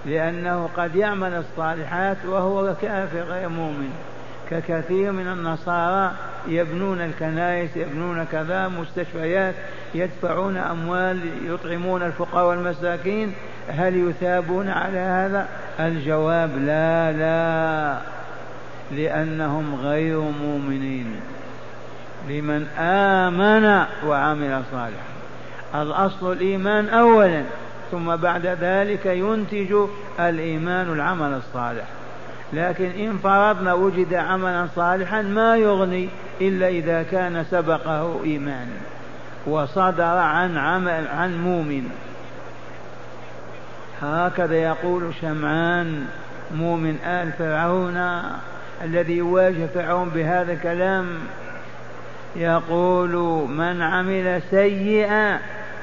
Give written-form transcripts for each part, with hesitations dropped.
لأنه قد يعمل الصالحات وهو كافر غير مؤمن، ككثير من النصارى يبنون الكنائس، يبنون كذا مستشفيات، يدفعون أموال، يطعمون الفقراء والمساكين، هل يثابون على هذا؟ الجواب لا لا، لأنهم غير مؤمنين. لمن آمن وعمل صالحا. الأصل الإيمان أولا، ثم بعد ذلك ينتج الإيمان العمل الصالح. لكن إن فرضنا وجد عملا صالحا ما يغني إلا إذا كان سبقه إيمان وصدر عن مؤمن. هكذا يقول شمعان مؤمن آل فرعون الذي يواجه فرعون بهذا الكلام، يقول: من عمل سيئا،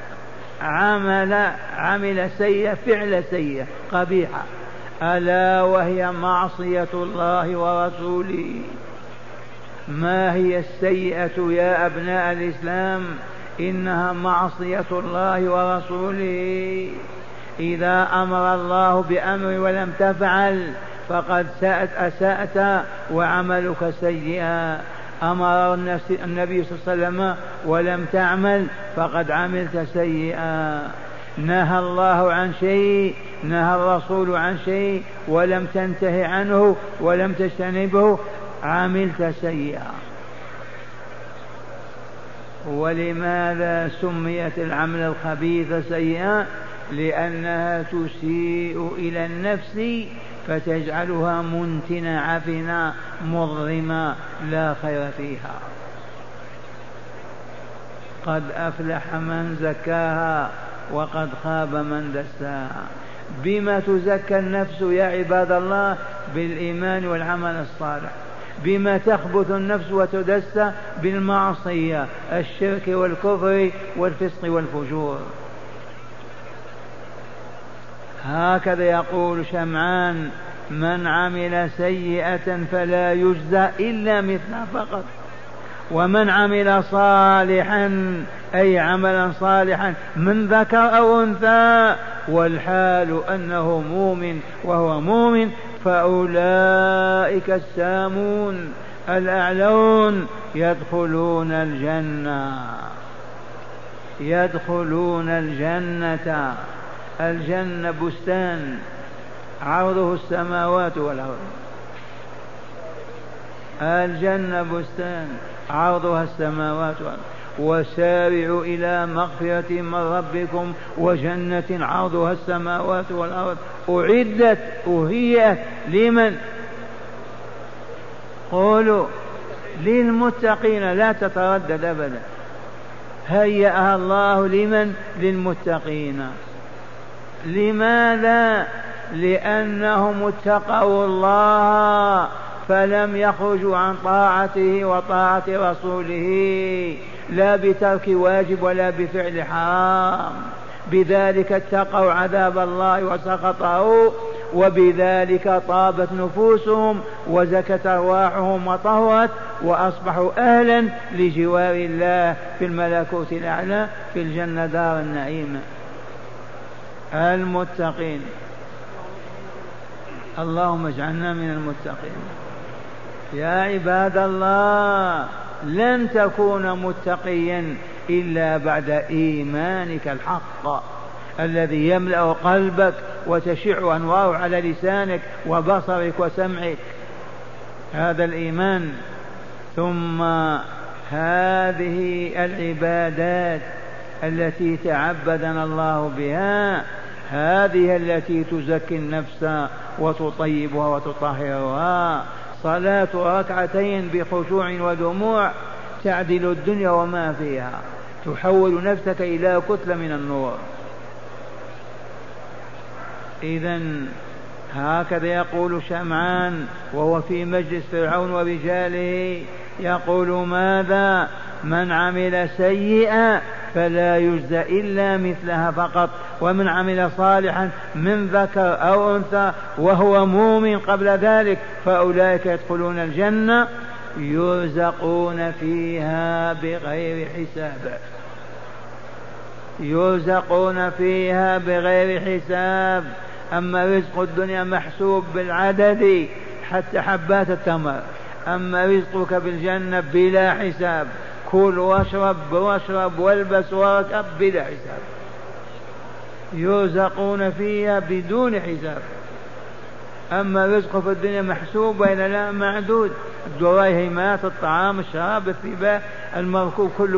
عمل سيئة، فعل سيئة قبيحة، ألا وهي معصية الله ورسوله. ما هي السيئة يا أبناء الإسلام؟ إنها معصية الله ورسوله. إذا أمر الله بأمر ولم تفعل فقد أسأت وعملك سيئا. أمر النبي صلى الله عليه وسلم ولم تعمل فقد عملت سيئا. نهى الله عن شيء، نهى الرسول عن شيء ولم تنتهي عنه ولم تجتنبه، عملت سيئا. ولماذا سميت العمل الخبيث سيئا؟ لأنها تسيء إلى النفس فتجعلها منتنة عفنة مظلمة لا خير فيها. قد أفلح من زكاها وقد خاب من دساها. بما تزكى النفس يا عباد الله؟ بالإيمان والعمل الصالح. بما تخبث النفس وتدسى؟ بالمعصية، الشرك والكفر والفسق والفجور. هكذا يقول شمعان: من عمل سيئة فلا يجزى إلا مثلها فقط، ومن عمل صالحا أي عملا صالحا من ذكر أو أنثى والحال أنه مؤمن وهو مؤمن فأولئك السامون الأعلون يدخلون الجنة. يدخلون الجنة. الجنة بستان عرضه السماوات والأرض. الجنة بستان عرضها السماوات والأرض. وسارعوا إلى مغفرة من ربكم وجنة عرضها السماوات والأرض أعدت أهيئت لمن؟ قولوا للمتقين، لا تتردد أبدا. هيأها الله لمن؟ للمتقين. لماذا؟ لأنهم اتقوا الله فلم يخرجوا عن طاعته وطاعة رسوله، لا بترك واجب ولا بفعل حرام. بذلك اتقوا عذاب الله وسخطه، وبذلك طابت نفوسهم وزكت أرواحهم وطهرت وأصبحوا أهلا لجوار الله في الملكوت الأعلى في الجنة دار النعيم. المتقين، اللهم اجعلنا من المتقين. يا عباد الله، لن تكون متقيا إلا بعد إيمانك الحق الذي يملأ قلبك وتشع أنواره على لسانك وبصرك وسمعك، هذا الإيمان. ثم هذه العبادات التي تعبدنا الله بها، هذه التي تزكي النفس وتطيبها وتطهرها. صلاة ركعتين بخشوع ودموع تعدل الدنيا وما فيها، تحول نفسك إلى كتلة من النور. إذن هكذا يقول شمعان وهو في مجلس فرعون ورجاله، يقول: ماذا؟ من عمل سيئا فلا يجزى إلا مثلها فقط، ومن عمل صالحا من ذكر أو أنثى وهو مؤمن قبل ذلك فأولئك يدخلون الجنة يرزقون فيها بغير حساب. يرزقون فيها بغير حساب. أما رزق الدنيا محسوب بالعدد حتى حبات التمر، أما رزقك بالجنة بلا حساب، كل واشرب والبس واركب بلا حساب، يرزقون فيها بدون حساب. أما رزقه في الدنيا محسوب وإلا لا معدود، الدراهمات، الطعام، الشراب، الثياب، المركوب كله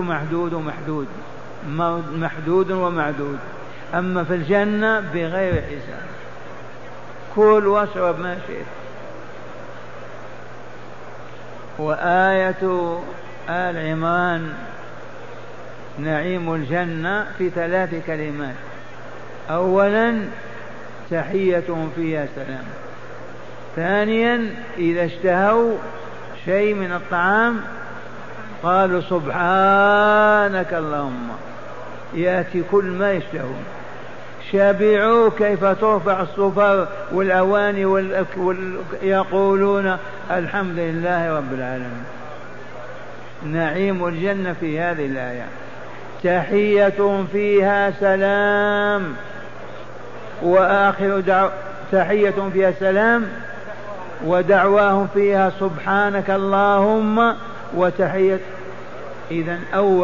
محدود ومعدود. أما في الجنة بغير حساب، كل واشرب ما شئت. وآية آل عمران نعيم الجنة في 3 كلمات. أولا تحيتهم فيها سلام. ثانيا إذا اشتهوا شيء من الطعام قالوا سبحانك اللهم، يأتي كل ما يشتهون. شبعوا كيف ترفع الصفر والأواني يقولون الحمد لله رب العالمين. نعيم الجنة في هذه الآية. تحيتهم فيها سلام، وآخر تحيتهم فيها سلام، ودعواهم فيها سبحانك اللهم وتحية. إذن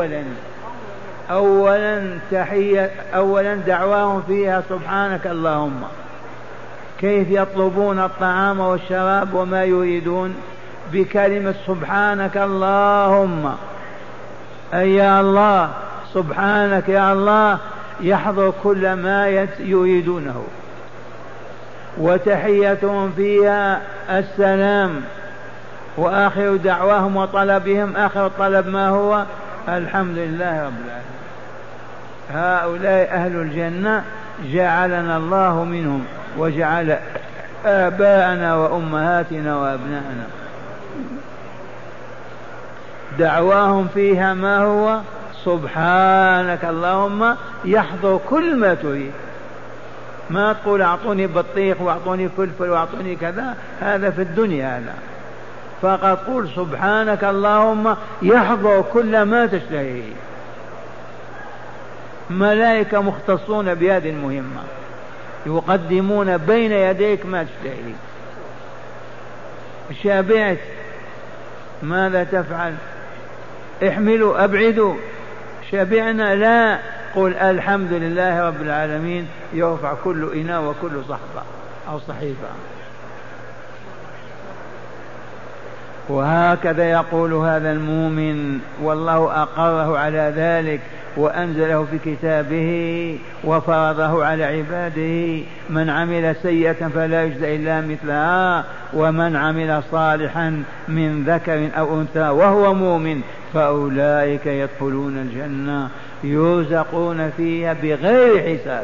أولا دعواهم فيها سبحانك اللهم. كيف يطلبون الطعام والشراب وما يريدون؟ بكلمة سبحانك اللهم، أي يا الله، سبحانك يا الله، يحضر كل ما يريدونه. وتحيتهم فيها السلام، وآخر دعواهم وطلبهم آخر الطلب ما هو؟ الحمد لله رب العالمين. هؤلاء أهل الجنة جعلنا الله منهم، وجعل آباءنا وأمهاتنا وأبناءنا. دعواهم فيها ما هو؟ سبحانك اللهم، يحضر كل ما تريد. ما تقول أعطوني بطيخ وأعطوني فلفل وأعطوني كذا، هذا في الدنيا هذا. فقط قل سبحانك اللهم، يحضر كل ما تشتهيه. ملائكة مختصون بهذه المهمة، يقدمون بين يديك ما تشتهي. شبعت ماذا تفعل؟ احملوا أبعدوا. شبعنا لا، قل الحمد لله رب العالمين، يرفع كل إناء وكل صحبة أو صحيفة. وهكذا يقول هذا المؤمن، والله أقره على ذلك وأنزله في كتابه وفرضه على عباده: من عمل سيئة فلا يجزى إلا مثلها، ومن عمل صالحا من ذكر أو أنثى وهو مؤمن فأولئك يدخلون الجنة يرزقون فيها بغير حساب.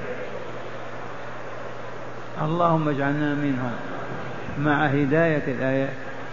اللهم اجعلنا منهم مع هداية الآيات.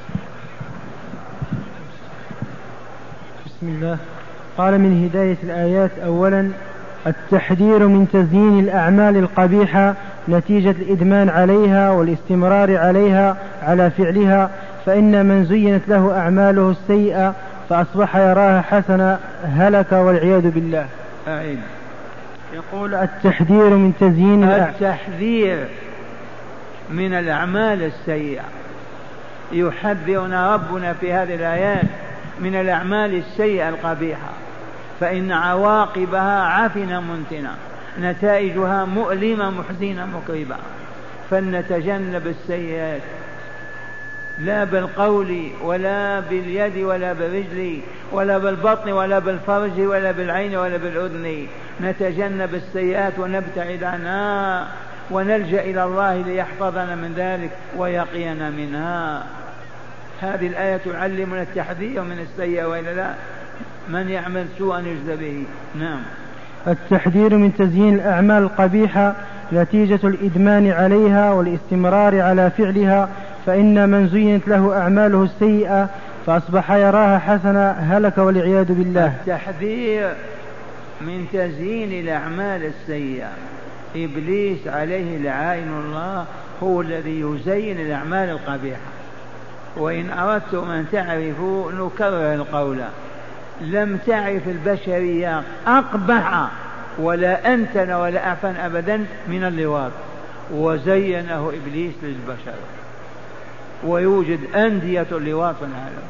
بسم الله. قال: من هداية الآيات: أولا التحذير من تزيين الأعمال القبيحة نتيجة الإدمان عليها والاستمرار عليها على فعلها، فإن من زينت له أعماله السيئة فأصبح يراها حسنة هلك والعياذ بالله. أعيد. يقول: التحذير من تزيين التحذير من الأعمال السيئة. يحذرنا ربنا في هذه الآيات من الأعمال السيئة القبيحة، فإن عواقبها عفنة منتنة، نتائجها مؤلمة محزنة مكربة. فلنتجنب السيئات، لا بالقول ولا باليد ولا بالرجل ولا بالبطن ولا بالفرج ولا بالعين ولا بالأذن. نتجنب السيئات ونبتعد عنها ونلجأ إلى الله ليحفظنا من ذلك ويقينا منها. هذه الآية تعلمنا التحذير من السيئة، وإلا لا من يعمل سوءا يجزى به. نعم. التحذير من تزيين الأعمال القبيحة نتيجة الإدمان عليها والاستمرار على فعلها، فإن من زينت له أعماله السيئة فأصبح يراها حسنة هلك والعياذ بالله. التحذير من تزيين الأعمال السيئة. إبليس عليه لعائن الله هو الذي يزين الأعمال القبيحة. وإن أردتم أن تعرفوا نكرر القول: لم تعرف البشرية أقبح ولا أنتن ولا أعفن أبدا من اللواط، وزينه إبليس للبشر، ويوجد أندية اللواط في العالم.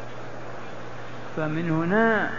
فمن هنا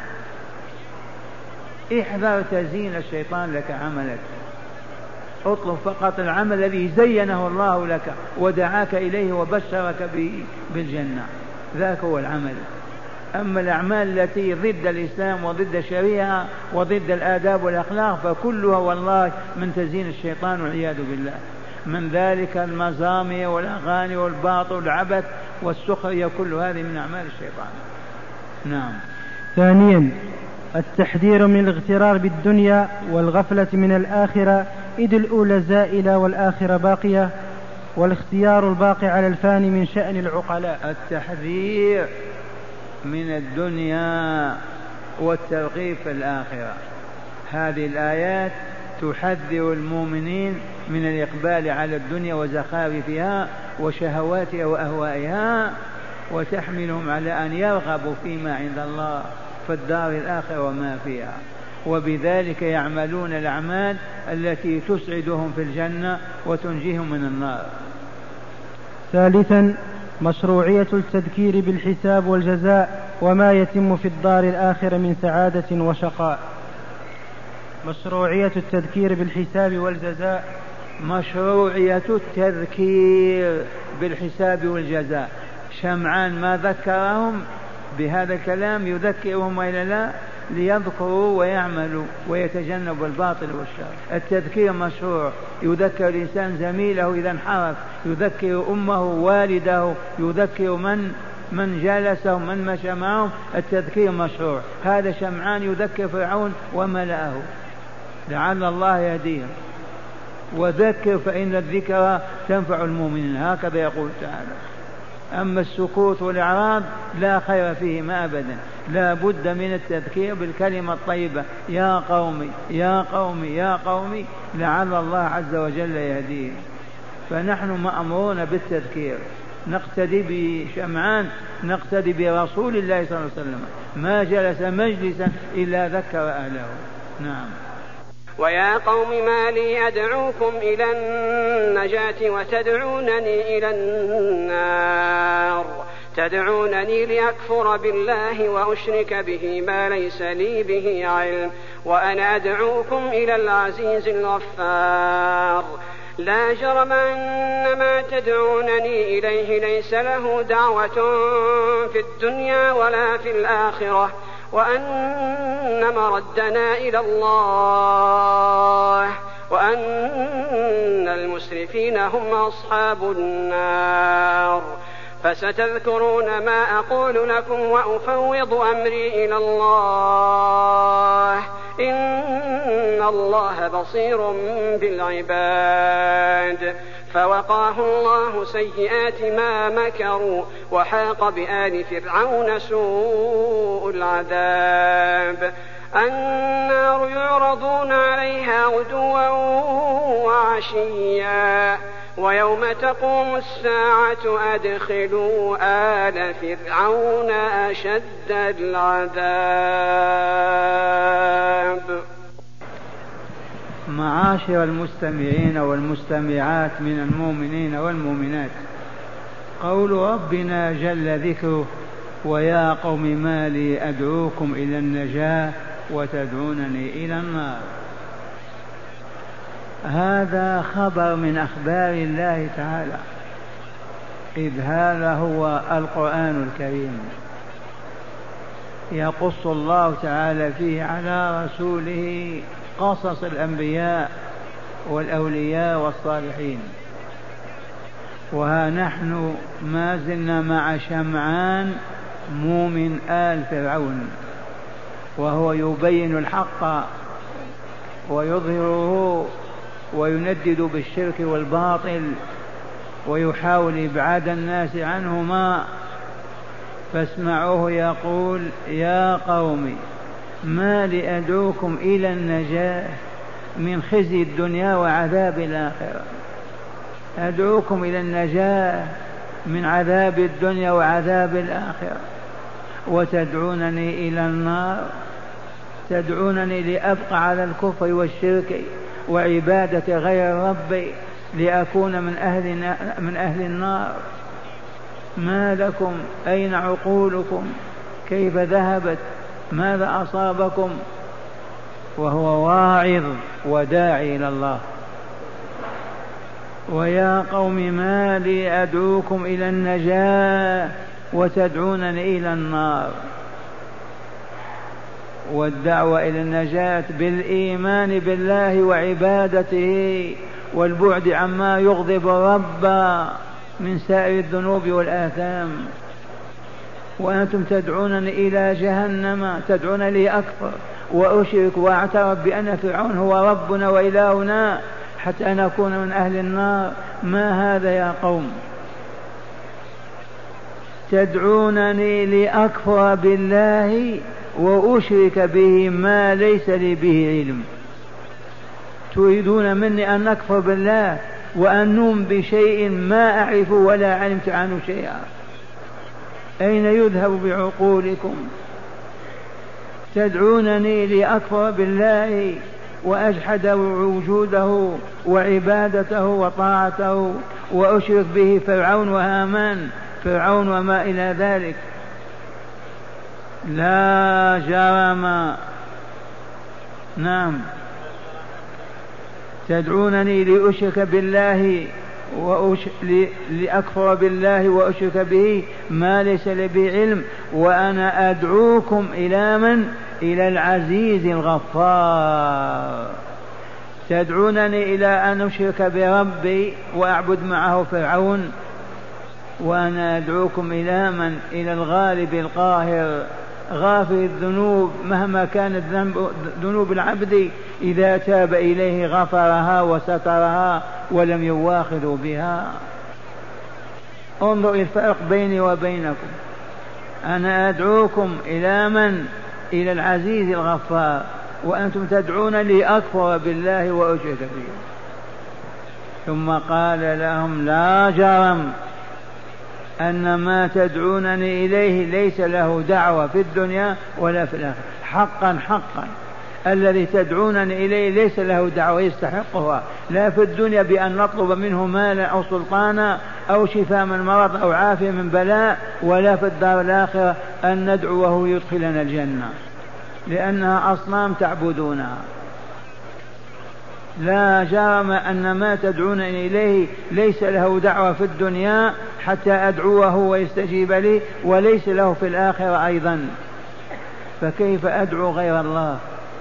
احذر تزيين الشيطان لك عملك، اطلب فقط العمل الذي زينه الله لك ودعاك إليه وبشرك به بالجنة، ذاك هو العمل. أما الأعمال التي ضد الإسلام وضد الشريعة وضد الآداب والأخلاق فكلها والله من تزيين الشيطان والعياذ بالله، من ذلك المزامير والأغاني والباطل والعبث والسخرية، كل هذه من أعمال الشيطان. نعم. ثانيا التحذير من الاغترار بالدنيا والغفلة من الآخرة، إذ الأولى زائلة والآخرة باقية، والاختيار الباقي على الفاني من شأن العقلاء. التحذير من الدنيا والترغيب في الآخرة، هذه الآيات تحذر المؤمنين من الإقبال على الدنيا وزخارفها وشهواتها وأهوائها، وتحملهم على أن يرغبوا فيما عند الله في الدار الآخرة وما فيها، وبذلك يعملون الأعمال التي تسعدهم في الجنة وتنجيهم من النار. ثالثا مشروعية التذكير بالحساب والجزاء وما يتم في الدار الآخرة من سعادة وشقاء. مشروعية التذكير بالحساب والجزاء، مشروعية التذكير بالحساب والجزاء. شمعان ما ذكرهم بهذا الكلام يذكرهم وإلا لا، ليذكروا ويعملوا ويتجنبوا الباطل والشر. التذكير مشروع، يذكر الإنسان زميله إذا انحرف، يذكر أمه والده، يذكر من جالسه من مشى معهم. التذكير مشروع. هذا شمعان يذكر فرعون وملأه لعل الله يهديهم. وذكر فإن الذكرى تنفع المؤمنين، هكذا يقول تعالى. أما السكوت والإعراض لا خير فيهما أبدا، لا بد من التذكير بالكلمة الطيبة، يا قومي يا قومي يا قومي، لعل الله عز وجل يهديهم. فنحن مأمورون بالتذكير، نقتدي بشمعان، نقتدي برسول الله صلى الله عليه وسلم، ما جلس مجلسا إلا ذكر أهله. نعم. ويا قوم ما لي أدعوكم إلى النجاة وتدعونني إلى النار، تدعونني لأكفر بالله وأشرك به ما ليس لي به علم، وأنا أدعوكم إلى العزيز الغفار. لا جرم أن ما تدعونني إليه ليس له دعوة في الدنيا ولا في الآخرة، وأن مردنا إلى الله، وأن المسرفين هم أصحاب النار. فستذكرون ما أقول لكم وأفوض أمري إلى الله، إن الله بصير بالعباد. فوقاه الله سيئات ما مكروا، وحاق بآل فرعون سوء العذاب. النار يعرضون عليها غدوا وعشيا، ويوم تقوم الساعة أدخلوا آل فرعون أشد العذاب. معاشر المستمعين والمستمعات من المؤمنين والمؤمنات، قول ربنا جل ذكره: ويا قوم ما لي أدعوكم إلى النجاة وتدعونني إلى النار، هذا خبر من أخبار الله تعالى، إذ هذا هو القرآن الكريم، يقص الله تعالى فيه على رسوله قصص الأنبياء والأولياء والصالحين. وها نحن ما زلنا مع شمعان مؤمن آل فرعون، وهو يبين الحق ويظهره ويندد بالشرك والباطل ويحاول إبعاد الناس عنهما. فاسمعوه يقول: يا قوم ما لي أدعوكم إلى النجاة من خزي الدنيا وعذاب الآخرة، أدعوكم إلى النجاة من عذاب الدنيا وعذاب الآخرة، وتدعونني إلى النار، تدعونني لأبقى على الكفر والشرك وعبادة غير ربي لأكون من أهل النار. ما لكم؟ أين عقولكم؟ كيف ذهبت؟ ماذا أصابكم؟ وهو واعظ وداعي إلى الله. ويا قوم ما لي أدعوكم إلى النجاة وتدعونني إلى النار. والدعوة إلى النجاة بالإيمان بالله وعبادته والبعد عما يغضب الرب من سائر الذنوب والآثام. وأنتم تدعونني إلى جهنم، تدعون لي أكفر وأشرك وأعترف بأن فرعون هو ربنا وإلهنا حتى نكون من أهل النار. ما هذا يا قوم؟ تدعونني لأكفر بالله وأشرك به ما ليس لي به علم. تريدون مني أن أكفر بالله وأن نؤمن بشيء ما أعرف ولا علمت عنه شيئا. أين يذهب بعقولكم؟ تدعونني لأكفر بالله وأجحد وجوده وعبادته وطاعته وأشرك به فرعون وهامان، فرعون وما إلى ذلك. لا جرم. نعم، تدعونني لأشرك بالله لأكفر بالله وأشرك به ما ليس لي به علم، وأنا أدعوكم إلى من؟ إلى العزيز الغفار. تدعونني إلى أن أشرك بربي وأعبد معه فرعون، وأنا أدعوكم إلى من؟ إلى الغالب القاهر غافر الذنوب مهما كانت ذنوب العبد، إذا تاب إليه غفرها وسترها ولم يواخذوا بها. انظر الفرق بيني وبينكم. أنا أدعوكم إلى من؟ إلى العزيز الغفار، وأنتم تدعون لي أكفر بالله وأشرك به. ثم قال لهم لا جرم أن ما تدعونني إليه ليس له دعوة في الدنيا ولا في الآخرة. حقا حقا الذي تدعونني إليه ليس له دعوة يستحقها، لا في الدنيا بأن نطلب منه مالا أو سلطانا أو شفاء من مرض أو عافية من بلاء، ولا في الدار الآخرة أن ندعوه يدخلنا الجنة، لأنها أصنام تعبدونها. لا جرم أن ما تدعونني إليه ليس له دعوة في الدنيا حتى أدعوه ويستجيب لي، وليس له في الآخرة أيضا، فكيف أدعو غير الله؟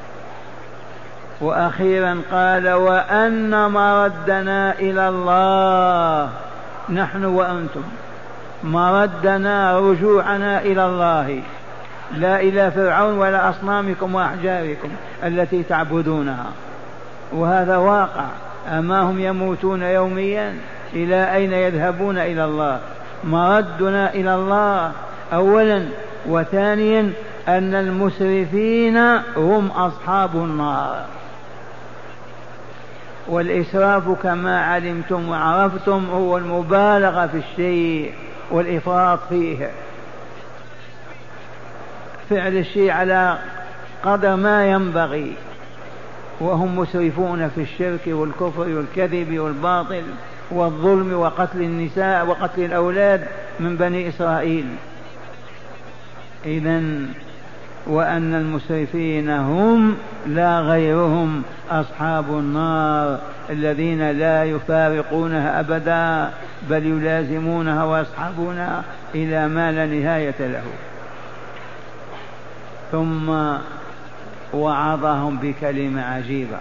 وأخيرا قال وأن مردنا إلى الله، نحن وأنتم مردنا رجوعنا إلى الله، لا إلى فرعون ولا أصنامكم وأحجاركم التي تعبدونها. وهذا واقع أماهم يموتون يوميا، إلى أين يذهبون؟ إلى الله. مردنا إلى الله أولا، وثانيا أن المسرفين هم أصحاب النار. والإسراف كما علمتم وعرفتم هو المبالغة في الشيء والإفراط فيه، فعل الشيء على قدر ما ينبغي، وهم مسرفون في الشرك والكفر والكذب والباطل والظلم وقتل النساء وقتل الأولاد من بني إسرائيل. إذن وأن المسرفين هم لا غيرهم أصحاب النار الذين لا يفارقونها أبدا، بل يلازمونها ويصحبونها إلى ما لا نهاية له. ثم وعظهم بكلمة عجيبة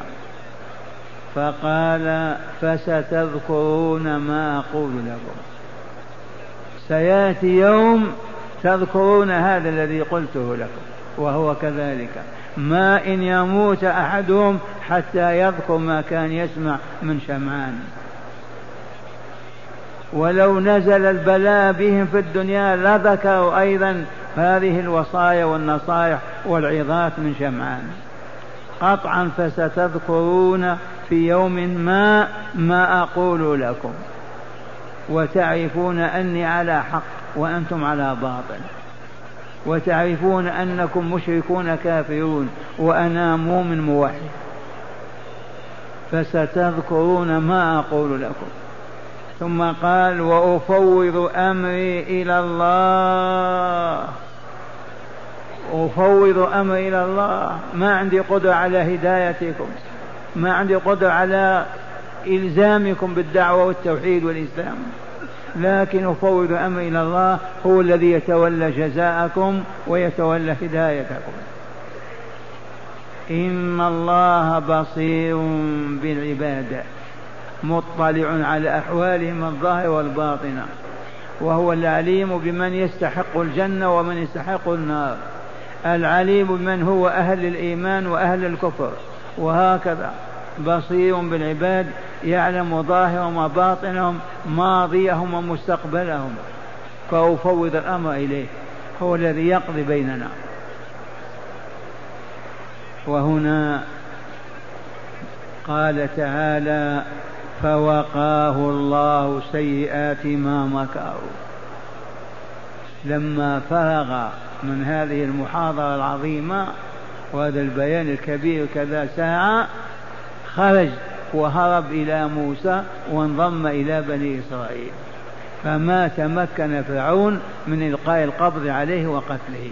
فقال فستذكرون ما أقول لكم. سيأتي يوم تذكرون هذا الذي قلته لكم، وهو كذلك. ما إن يموت أحدهم حتى يذكر ما كان يسمع من شمعان، ولو نزل البلاء بهم في الدنيا لذكروا أيضا هذه الوصايا والنصائح والعظات من شمعان. قطعا فستذكرون في يوم ما أقول لكم، وتعرفون أني على حق وأنتم على باطل، وتعرفون أنكم مشركون كافرون وأنا مؤمن موحد. فستذكرون ما أقول لكم. ثم قال وأفوض أمري إلى الله. أفوض أمري إلى الله، ما عندي قدرة على هدايتكم، ما عندي قدرة على إلزامكم بالدعوة والتوحيد والإسلام، لكن أفوض أمري إلى الله، هو الذي يتولى جزاءكم ويتولى هدايتكم. إن الله بصير بالعباد مطلع على أحوالهم الظاهرة والباطنة، وهو العليم بمن يستحق الجنة ومن يستحق النار، العليم بمن هو أهل الإيمان وأهل الكفر، وهكذا بصير بالعباد يعلم ظاهرهم وباطنهم ماضيهم ومستقبلهم. فأفوض الأمر إليه، هو الذي يقضي بيننا. وهنا قال تعالى فوقاه الله سيئات ما مكروا. لما فرغ من هذه المحاضرة العظيمة وهذا البيان الكبير كذا ساعة، خرج وهرب إلى موسى وانضم إلى بني إسرائيل، فما تمكن فرعون من إلقاء القبض عليه وقتله.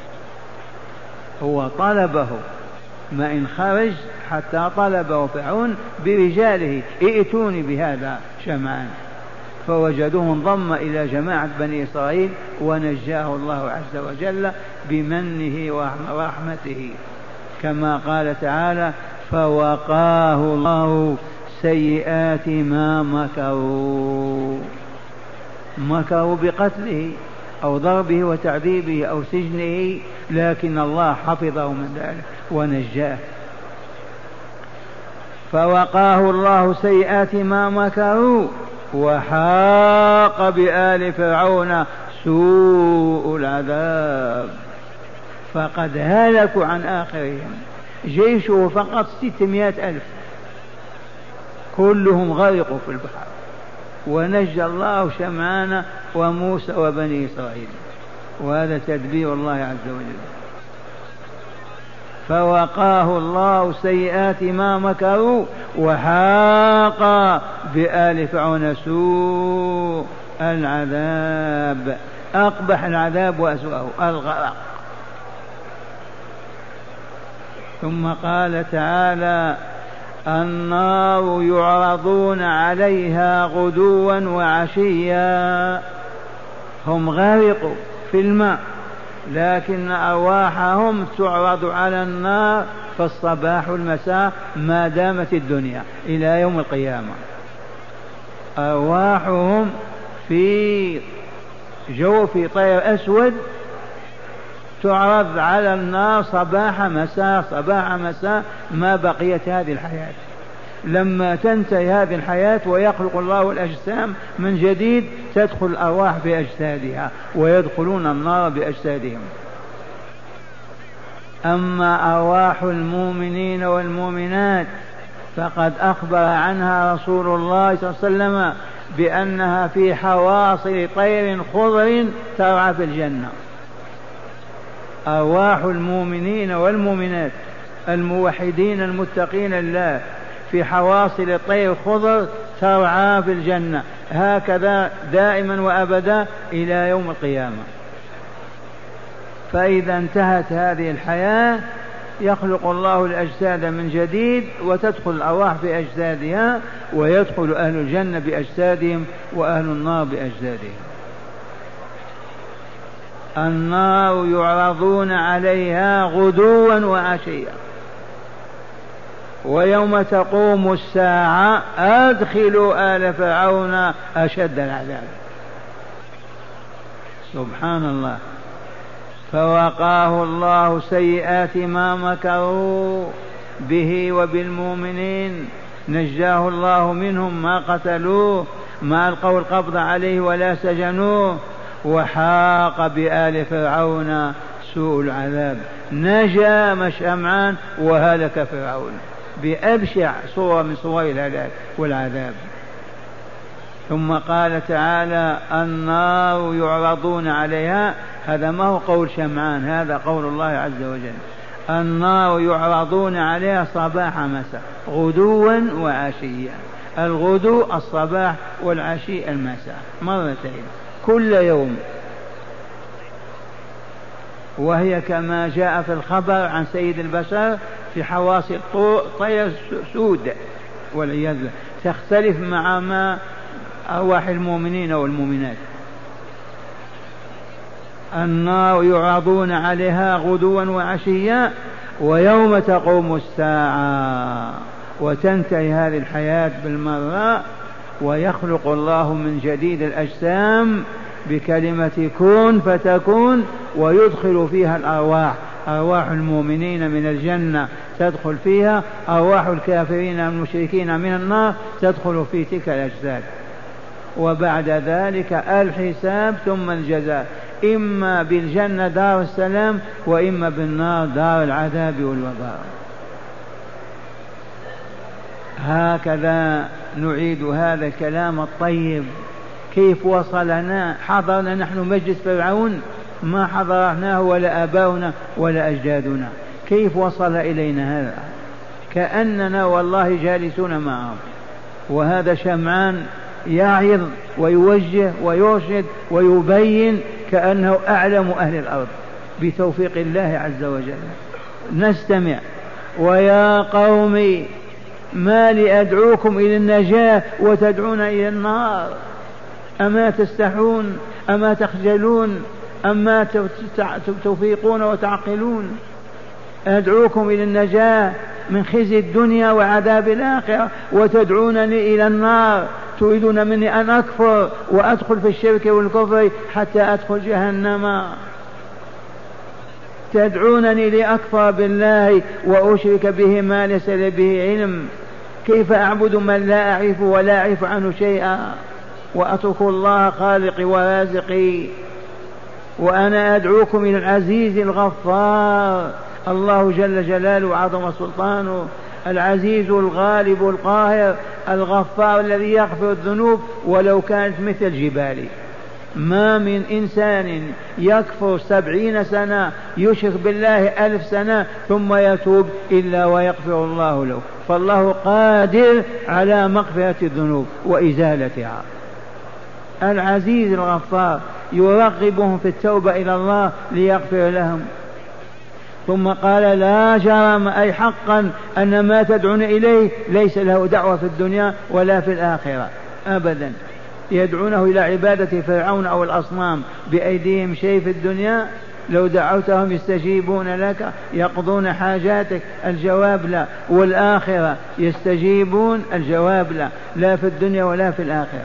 هو طلبه، ما إن خرج حتى طلبه فرعون برجاله ائتوني بهذا شمعان، فوجدوه انضم إلى جماعة بني إسرائيل ونجاه الله عز وجل بمنه ورحمته، كما قال تعالى فوقاه الله سيئات ما مكروا. مكروا بقتله أو ضربه وتعذيبه أو سجنه، لكن الله حفظه من ذلك ونجاه. فوقاه الله سيئات ما مكروا وحاق بآل فرعون سوء العذاب. فقد هلكوا عن آخرهم، جيشه فقط 600,000 كلهم غرقوا في البحر، ونجى الله شمعان وموسى وبني إسرائيل، وهذا تدبير الله عز وجل. فوقاه الله سيئات ما مكروا وحاق بآل فرعون سوء العذاب، أقبح العذاب وأسوأه الغرق. ثم قال تعالى النار يعرضون عليها غدوا وعشيا. هم غرقوا في الماء، لكن أرواحهم تعرض على النار في الصباح والمساء ما دامت الدنيا إلى يوم القيامة. أرواحهم في جوف طير أسود تعرض على النار صباح مساء صباح مساء ما بقيت هذه الحياة. لما تنتهي هذه الحياة ويخلق الله الأجسام من جديد تدخل الأرواح بأجسادها ويدخلون النار بأجسادهم. أما أرواح المؤمنين والمؤمنات فقد أخبر عنها رسول الله صلى الله عليه وسلم بأنها في حواصل طير خضر ترعى في الجنة. أرواح المؤمنين والمؤمنات الموحدين المتقين الله في حواصل الطير خضر ترعى في الجنة، هكذا دائما وأبدا إلى يوم القيامة. فإذا انتهت هذه الحياة يخلق الله الأجساد من جديد وتدخل الأرواح في أجسادها، ويدخل أهل الجنة بأجسادهم وأهل النار بأجسادهم. النار يعرضون عليها غدوا وعشيا ويوم تقوم الساعة أدخلوا آل فرعون أشد العذاب. سبحان الله. فوقاه الله سيئات ما مكروا به وبالمؤمنين، نجاه الله منهم ما قتلوه ما ألقوا القبض عليه ولا سجنوه، وحاق بآل فرعون سوء العذاب. نجا مشأمعان وهلك فرعون بأبشع صورة من صور الهلاك والعذاب. ثم قال تعالى النار يعرضون عليها، هذا ما هو قول شمعان، هذا قول الله عز وجل. النار يعرضون عليها صباح مساء غدوا وعشيا. الغدو الصباح والعشي المساء مرتين كل يوم. وهي كما جاء في الخبر عن سيد البشر في حواصل طير سود والعياذ بالله تختلف مع ما أرواح المؤمنين والمؤمنات. النار يعرضون عليها غدوا وعشيا ويوم تقوم الساعة وتنتهي هذه الحياة بالمرة ويخلق الله من جديد الأجسام بكلمة كن فتكون ويدخل فيها الأرواح. أرواح المؤمنين من الجنة تدخل فيها، أرواح الكافرين المشركين من النار تدخل في تلك الأجساد. وبعد ذلك الحساب ثم الجزاء، إما بالجنة دار السلام وإما بالنار دار العذاب والوباء. هكذا نعيد هذا الكلام الطيب. كيف وصلنا؟ حضرنا نحن مجلس فرعون؟ ما حضرناه ولا آباؤنا ولا أجدادنا. كيف وصل إلينا هذا؟ كأننا والله جالسون معهم. وهذا شمعان يعظ ويوجه ويرشد ويبين كأنه أعلم أهل الأرض بتوفيق الله عز وجل. نستمع. ويا قوم ما لي أدعوكم إلى النجاة وتدعون إلى النار؟ أما تستحون؟ أما تخجلون؟ أما توفيقون وتعقلون؟ أدعوكم إلى النجاة من خزي الدنيا وعذاب الآخرة وتدعونني إلى النار. تريدون مني أن أكفر وأدخل في الشرك والكفر حتى أدخل جهنم. تدعونني لأكفر بالله وأشرك به ما ليس لي به علم. كيف أعبد من لا أعرف ولا أعرف عنه شيئا وأترك الله خالقي ورازقي؟ وأنا أدعوكم إلى العزيز الغفار. الله جل جلاله وعظم سلطانه العزيز الغالب القاهر الغفار الذي يغفر الذنوب ولو كانت مثل الجبال. ما من إنسان يكفر 70 سنة يشرك بالله 1000 سنة ثم يتوب إلا ويغفر الله له. فالله قادر على مغفرة الذنوب وإزالتها. العزيز الغفار يرغبهم في التوبة إلى الله ليغفر لهم. ثم قال لا جرم أي حقا أن ما تدعون إليه ليس له دعوة في الدنيا ولا في الآخرة أبدا. يدعونه إلى عبادة فرعون أو الأصنام بأيديهم شيء في الدنيا. لو دعوتهم يستجيبون لك يقضون حاجاتك؟ الجواب لا. والآخرة يستجيبون؟ الجواب لا، لا في الدنيا ولا في الآخرة.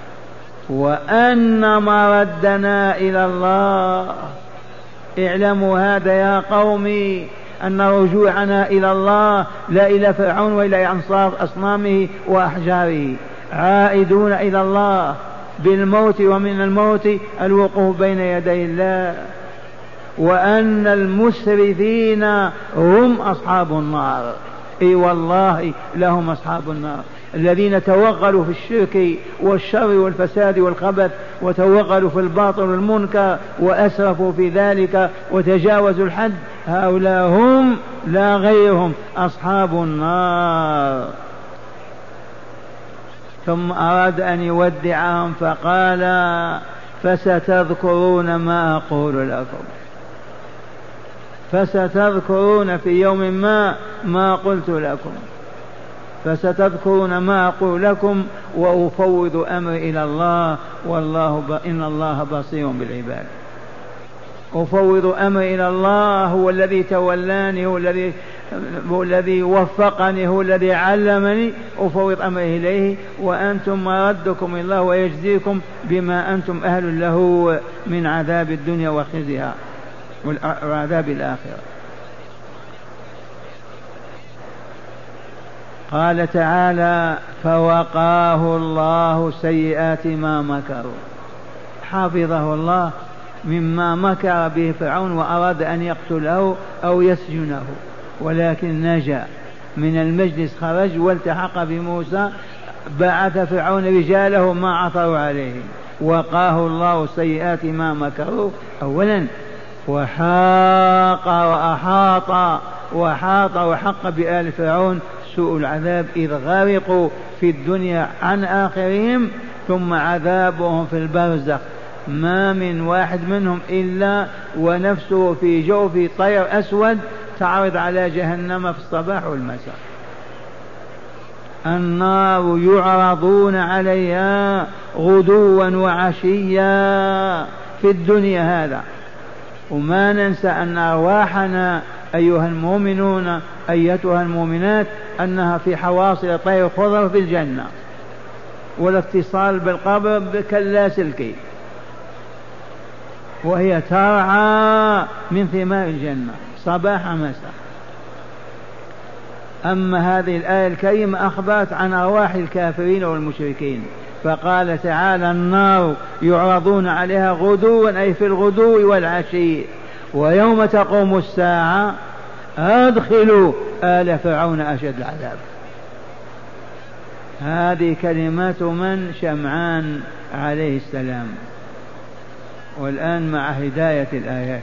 وأن مردنا إلى الله. اعلموا هذا يا قومي أن رجوعنا إلى الله لا إلى فرعون وإلى أنصار أصنامه وأحجاره. عائدون إلى الله بالموت ومن الموت الوقوف بين يدي الله. وأن المسرفين هم أصحاب النار. اي والله لهم أصحاب النار الذين توغلوا في الشرك والشر والفساد والخبث وتوغلوا في الباطل والمنكر وأسرفوا في ذلك وتجاوزوا الحد. هؤلاء هم لا غيرهم أصحاب النار. ثم أراد أن يودعهم فقال فستذكرون ما أقول لكم. فستذكرون في يوم ما قلت لكم. فستذكرون ما أقول لكم وأفوض أمري إلى الله والله إن الله بصير بالعباد. أفوض أمري إلى الله، هو الذي تولاني، هو الذي وفقني، هو الذي علمني. أفوض أمري إليه وأنتم مردكم إلى الله ويجزيكم بما أنتم أهل له من عذاب الدنيا وخزيها وعذاب الآخرة. قال تعالى فوقاه الله سيئات ما مكروا. حفظه الله مما مكر به فرعون وأراد أن يقتله أو يسجنه، ولكن نجا من المجلس، خرج والتحق بموسى. بعث فرعون رجاله ما عثروا عليه. وقاه الله سيئات ما مكروا. أولا وحاط وحق بآل فرعون سوء العذاب إذ غرقوا في الدنيا عن آخرهم، ثم عذابهم في البرزخ ما من واحد منهم إلا ونفسه في جوف طير أسود تعرض على جهنم في الصباح والمساء. النار يعرضون عليها غدوا وعشيا في الدنيا هذا. وما ننسى أن أرواحنا أيها المؤمنون أيتها المؤمنات أنها في حواصل طير خضر في الجنة، والاتصال بالقبر كاللاسلكي، وهي ترعى من ثمار الجنة صباح مساء. أما هذه الآية الكريمة أخبرت عن أرواح الكافرين والمشركين، فقال تعالى النار يعرضون عليها غدوا أي في الغدو والعشي، ويوم تقوم الساعة أدخلوا آل فرعون أشد العذاب. هذه كلمات من؟ شمعان عليه السلام. والآن مع هداية الآيات.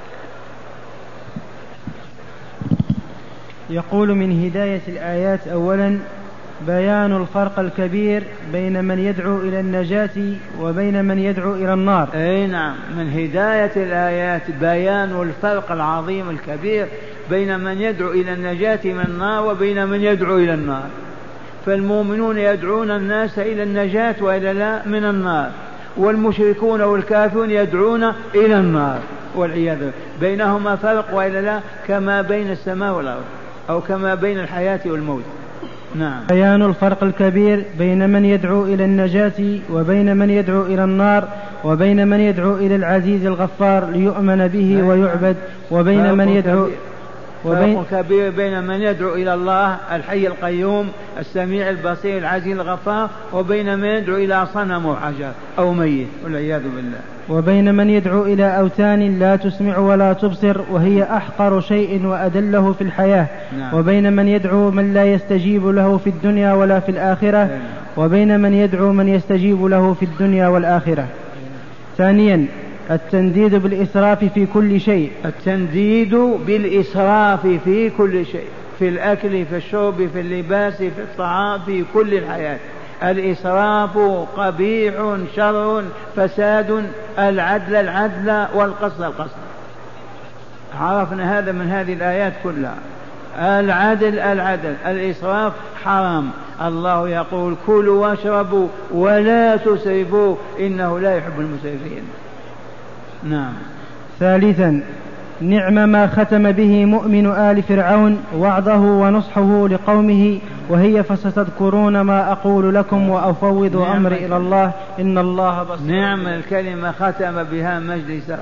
يقول من هداية الآيات أولا بيان الفرق الكبير بين من يدعو إلى النجاة وبين من يدعو إلى النار. أي نعم، من هداية الآيات بيان الفرق العظيم الكبير بين من يدعو إلى النجاة من النار وبين من يدعو إلى النار. فالمؤمنون يدعون الناس إلى النجاة وإلى لا من النار، والمشركون والكافرون يدعون إلى النار والعياذ بالله. بينهما فرق وإلا لا، كما بين السماء والأرض أو كما بين الحياة والموت. نعم. بيان الفرق الكبير بين من يدعو إلى النجاة وبين من يدعو إلى النار، وبين من يدعو إلى العزيز الغفار ليؤمن به ويعبد، وبين من يدعو فرق كبير بين من يدعو إلى الله الحي القيوم السميع البصير العزيز الغفار، وبين من يدعو إلى صنم وحجر أو ميت والعياذ بالله، وبين من يدعو إلى أوثان لا تسمع ولا تبصر وهي أحقر شيء وأدله في الحياة. نعم. وبين من يدعو من لا يستجيب له في الدنيا ولا في الآخرة. نعم. وبين من يدعو من يستجيب له في الدنيا والآخرة. نعم. ثانيا التنديد بالإسراف في كل شيء. التنديد بالإسراف في كل شيء، في الأكل في الشرب في اللباس في الطعام في كل الحياة. الإسراف قبيح شر فساد، العدل العدل والقصد القصد. عرفنا هذا من هذه الآيات كلها. العدل العدل، الإسراف حرام. الله يقول كلوا واشربوا ولا تسرفوا إنه لا يحب المسرفين. نعم. ثالثا نعم ما ختم به مؤمن آل فرعون وعظه ونصحه لقومه، وهي فستذكرون ما أقول لكم وأفوض أمري إلى الله إن الله بصير. نعم الكلمة ختم بها مجلسه.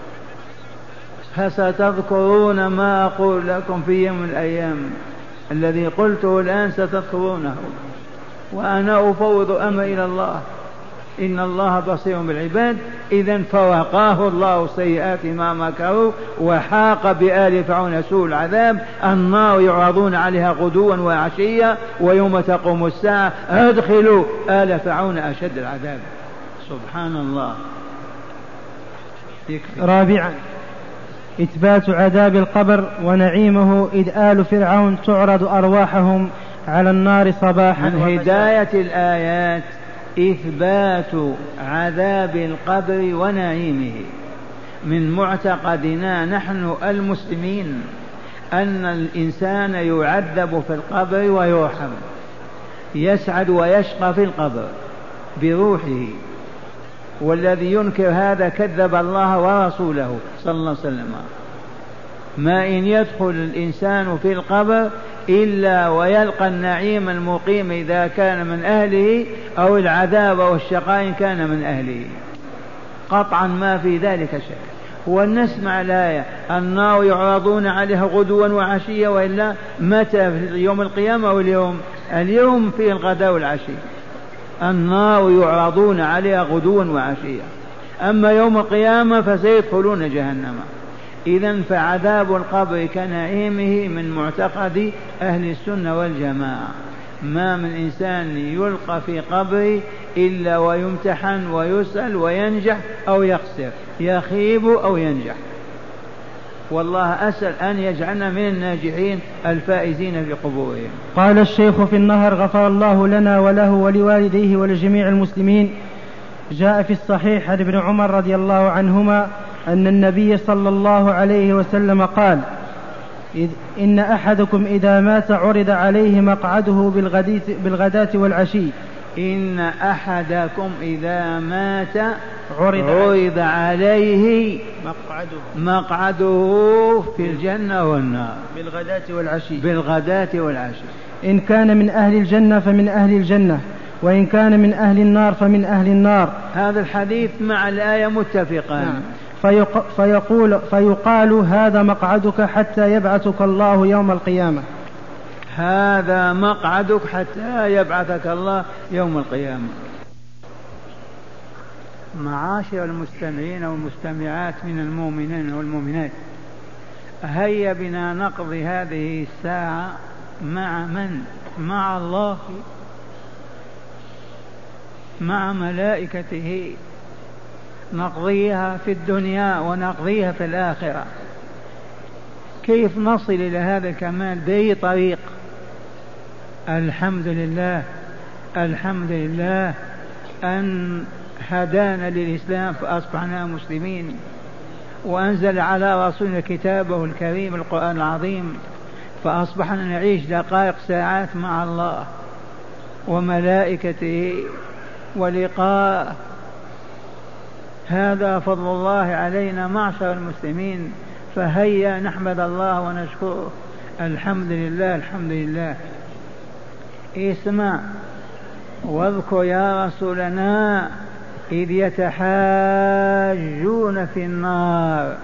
فستذكرون ما أقول لكم في يوم من الأيام، الذي قلته الآن ستذكرونه، وأنا أفوض أمري إلى الله إن الله بصير بالعباد. إذن فوقاه الله سيئات ما مكروا وحاق بآل فرعون سوء العذاب. النار يعرضون عليها غدوا وعشيا ويوم تقوم الساعة أدخلوا آل فرعون أشد العذاب. سبحان الله. رابعا إثبات عذاب القبر ونعيمه، إذ آل فرعون تعرض أرواحهم على النار صباحا. من هداية الآيات إثبات عذاب القبر ونعيمه. من معتقدنا نحن المسلمين أن الإنسان يعذب في القبر ويرحم، يسعد ويشقى في القبر بروحه، والذي ينكر هذا كذب الله ورسوله صلى الله عليه وسلم. ما إن يدخل الإنسان في القبر إلا ويلقى النعيم المقيم إذا كان من أهله، أو العذاب والشقاء إن كان من أهله، قطعا ما في ذلك شك. ونسمع الآية النار يعرضون عليها غدوا وعشيا، وإلا متى؟ في يوم القيامة واليوم اليوم في الغداء والعشي. النار يعرضون عليها غدوا وعشيا، أما يوم القيامة فسيدخلون جهنم. إذن فعذاب القبر كنعيمه من معتقد أهل السنة والجماعة. ما من إنسان يلقى في قبره إلا ويمتحن ويسأل وينجح أو يخسر، يخيب أو ينجح. والله أسأل أن يجعلنا من الناجحين الفائزين بقبورهم. قال الشيخ في النهر غفر الله لنا وله ولوالديه ولجميع المسلمين. جاء في الصحيح عن ابن عمر رضي الله عنهما أن النبي صلى الله عليه وسلم قال: إن أحدكم إذا مات عرض عليه مقعده بالغداة والعشي. إن أحدكم إذا مات عرض عليه مقعده في الجنة والنار بالغداة والعشي. إن كان من أهل الجنة فمن أهل الجنة، وإن كان من أهل النار فمن أهل النار. هذا الحديث مع الآية متفقان. فيقال هذا مقعدك حتى يبعثك الله يوم القيامة. هذا مقعدك حتى يبعثك الله يوم القيامة. معاشر المستمعين والمستمعات من المؤمنين والمؤمنات، هيا بنا نقضي هذه الساعة مع من؟ مع الله، مع ملائكته، نقضيها في الدنيا ونقضيها في الآخرة. كيف نصل إلى هذا الكمال؟ بأي طريق؟ الحمد لله، الحمد لله أن هدانا للإسلام فأصبحنا مسلمين، وأنزل على رسولنا كتابه الكريم القرآن العظيم، فأصبحنا نعيش دقائق ساعات مع الله وملائكته ولقاء. هذا فضل الله علينا معشر المسلمين، فهيا نحمد الله ونشكره. الحمد لله، الحمد لله. اسمع واذكر يا رسولنا إذ يتحاجون في النار،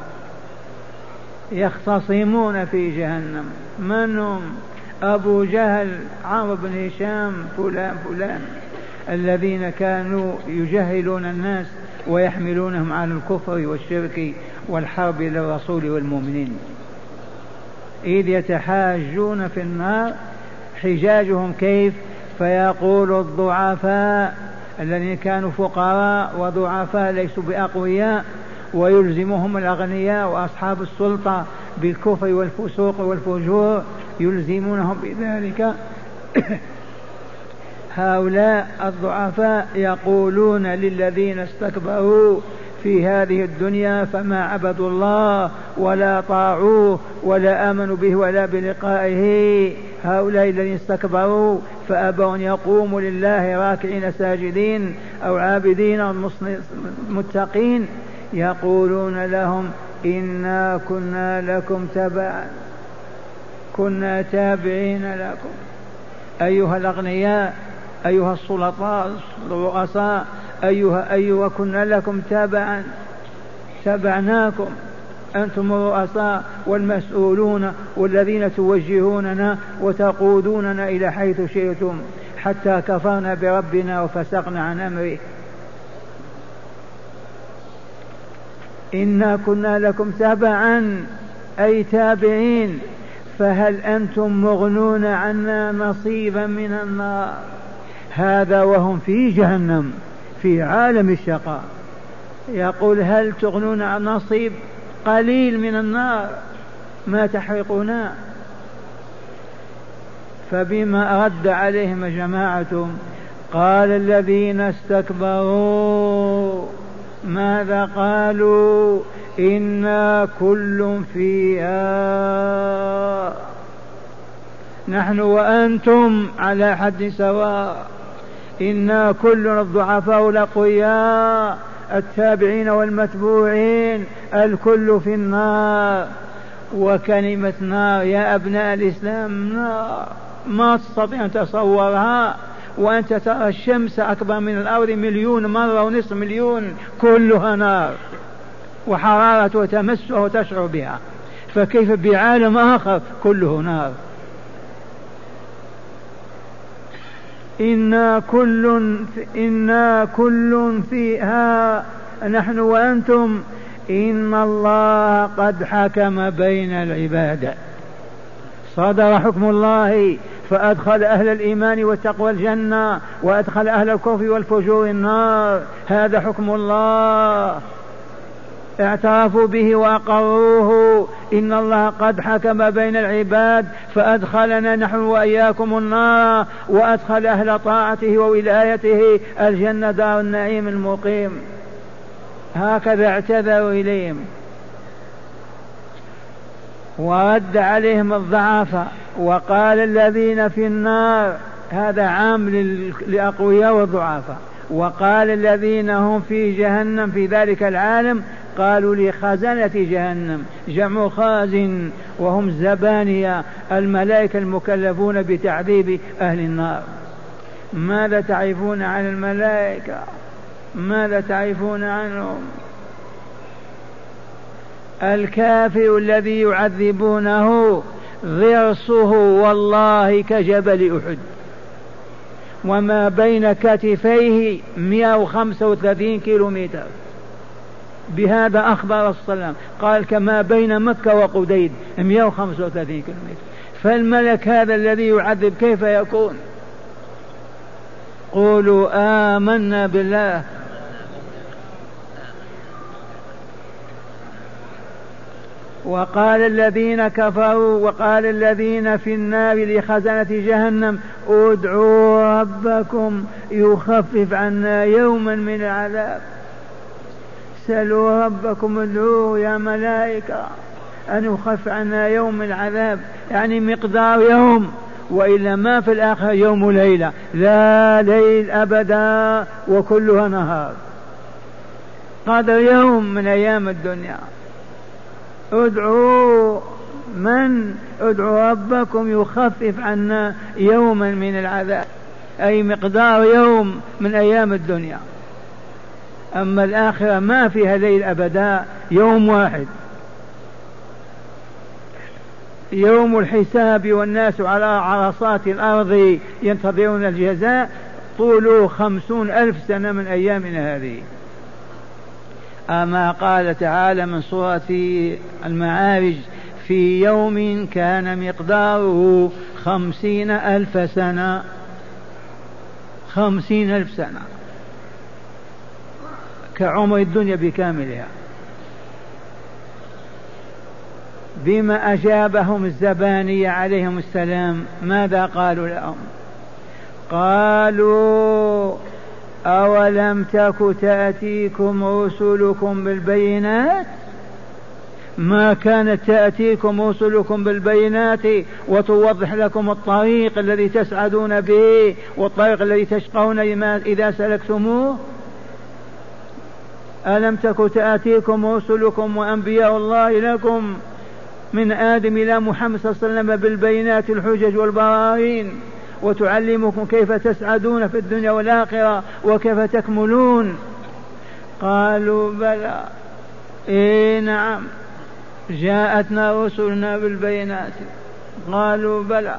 يختصمون في جهنم. من هم؟ أبو جهل، عمرو بن هشام، فلان فلان، الذين كانوا يجهلون الناس ويحملونهم على الكفر والشرك والحرب للرسول والمؤمنين. إذ يتحاجون في النار، حجاجهم كيف؟ فيقول الضعفاء الذين كانوا فقراء وضعفاء ليسوا بأقوياء، ويلزمهم الأغنياء وأصحاب السلطة بالكفر والفسوق والفجور، يلزمونهم بذلك. هؤلاء الضعفاء يقولون للذين استكبروا في هذه الدنيا فما عبدوا الله ولا طاعوه ولا آمنوا به ولا بلقائه، هؤلاء الذين استكبروا فأبوا أن يقوموا لله راكعين ساجدين أو عابدين متقين، يقولون لهم إنا كنا لكم تبعا، كنا تابعين لكم. أيها الأغنياء، أيها السلطاء الرؤساء، أيها كنا لكم تابعا، تبعناكم أنتم الرؤساء والمسؤولون والذين توجهوننا وتقودوننا إلى حيث شئتم، حتى كفرنا بربنا وفسقنا عن أمره. إنا كنا لكم تبعا أي تابعين، فهل أنتم مغنون عنا نصيبا من النار؟ هذا وهم في جهنم في عالم الشقاء، يقول هل تغنون عن نصيب قليل من النار ما تحرقنا؟ فبما رد عليهم جماعتهم قال الذين استكبروا، ماذا قالوا؟ إنا كل فيها، نحن وأنتم على حد سواء، إنا كل الضعفاء الأقوياء التابعين والمتبوعين الكل في النار. وكلمة نار يا أبناء الإسلام نار ما تستطيع أن تصورها، وأنت ترى الشمس أكبر من الأرض 1,000,000 مرة ونصف مليون، كلها نار وحرارة وتمسها وتشعر بها، فكيف بعالم آخر كله نار؟ إنا كل فيها نحن وأنتم، إن الله قد حكم بين العباد، صدر حكم الله فأدخل أهل الإيمان والتقوى الجنة وأدخل أهل الكفر والفجور النار، هذا حكم الله. اعترفوا به وأقروه. إن الله قد حكم بين العباد فأدخلنا نحن وإياكم النار وأدخل أهل طاعته وولايته الجنة دار النعيم المقيم. هكذا اعتذروا إليهم ورد عليهم الضعف. وقال الذين في النار، هذا عام للأقوياء والضعفاء، وقال الذين هم في جهنم في ذلك العالم قالوا لخزنة جهنم، جمع خازن وهم زبانية الملائكة المكلفون بتعذيب أهل النار. ماذا تعرفون عن الملائكة؟ ماذا تعرفون عنهم؟ الكافر الذي يعذبونه ضرسه والله كجبل أحد، وما بين كتفيه 135 كيلومتر. بهذا أخبر الصلاة، قال كما بين مكة وقديد 135 كيلومتر. فالملك هذا الذي يعذب كيف يكون؟ قولوا آمنا بالله. وقال الذين كفروا، وقال الذين في النار لخزنة جهنم ادعوا ربكم يخفف عنا يوما من العذاب. سألوا ربكم ادعوه يا ملائكة أن يخفف عنا يوم من العذاب، يعني مقدار يوم، وإلا ما في الآخر يوم ليلة، لا ليل أبدا وكلها نهار، قدر يوم من أيام الدنيا. ادعوا من؟ ادعوا ربكم يخفف عنا يوما من العذاب، أي مقدار يوم من أيام الدنيا. أما الآخرة ما فيها ليل أبدا، يوم واحد، يوم الحساب والناس على عرصات الأرض ينتظرون الجزاء، طوله 50,000 سنة من أيامنا هذه. أما قال تعالى من سورة المعارج في يوم كان مقداره 50,000 سنة، 50,000 سنة كعمر الدنيا بكاملها. بما أجابهم الزبانية عليهم السلام، ماذا قالوا لهم؟ قالوا أولم تك تأتيكم رسلكم بالبينات؟ ما كانت تأتيكم رسلكم بالبينات وتوضح لكم الطريق الذي تسعدون به والطريق الذي تشقون إذا سلكتموه؟ ألم تك تأتيكم رسلكم وأنبياء الله لكم من آدم إلى محمد صلى الله عليه وسلم بالبينات الحجج والبراهين وتعلمكم كيف تسعدون في الدنيا والآخرة وكيف تكملون؟ قالوا بلى، إيه نعم جاءتنا رسلنا بالبينات. قالوا بلى،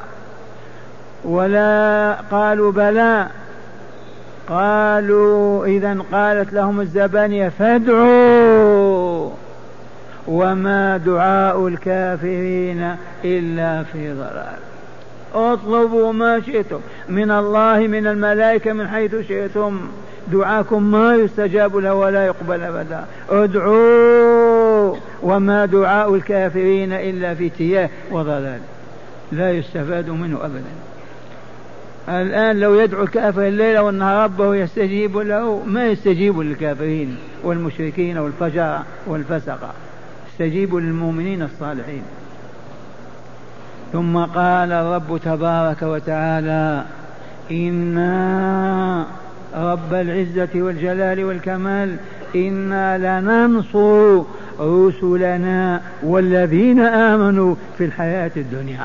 ولا قالوا بلى. قالوا إذن قالت لهم الزبانية فادعوا وما دعاء الكافرين إلا في ضلال. اطلبوا ما شئتم من الله من الملائكة من حيث شئتم، دعاكم ما يستجاب له ولا يقبل أبدا. ادعوا وما دعاء الكافرين إلا في تياه وضلال، لا يستفاد منه أبدا. الآن لو يدعو الكافر الليل والنهار ربه يستجيب له؟ ما يستجيب للكافرين والمشركين والفجر والفسقة، يستجيب للمؤمنين الصالحين. ثم قال الرب تبارك وتعالى إنا رب العزة والجلال والكمال إنا لننصر رسلنا والذين آمنوا في الحياة الدنيا.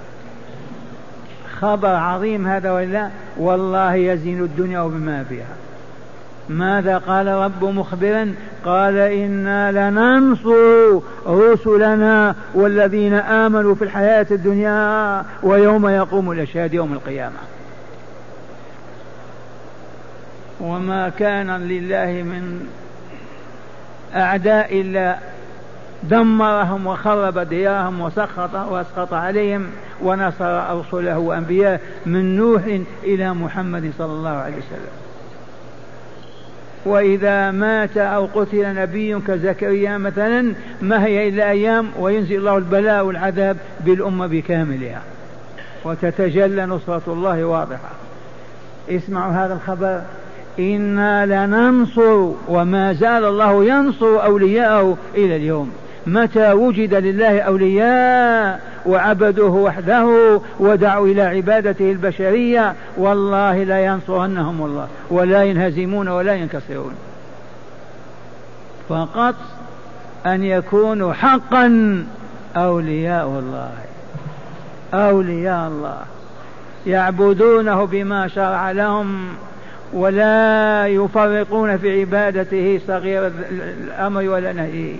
خبر عظيم هذا ولا؟ والله يزين الدنيا وبما فيها. ماذا قال رب مخبرا؟ قال إنا لننصر رسلنا والذين آمنوا في الحياة الدنيا ويوم يقوم الأشهاد يوم القيامة. وما كان لله من أعداء إلا دمرهم وخرب ديارهم واسقط عليهم ونصر رسله وأنبياءه من نوح إلى محمد صلى الله عليه وسلم. وإذا مات أو قتل نبي كزكريا مثلا ما هي إلا أيام وينزل الله البلاء والعذاب بالأمة بكاملها وتتجلى نصرة الله واضحة. اسمعوا هذا الخبر: إنا لننصر، وما زال الله ينصر أولياءه إلى اليوم. متى وجد لله أولياء وعبدوه وحده ودعوا إلى عبادته البشرية والله لا ينصرنهم الله ولا ينهزمون ولا ينكسرون، فقط أن يكونوا حقا أولياء الله، أولياء الله يعبدونه بما شرع لهم ولا يفرقون في عبادته صغير الأمر ولا نهيه.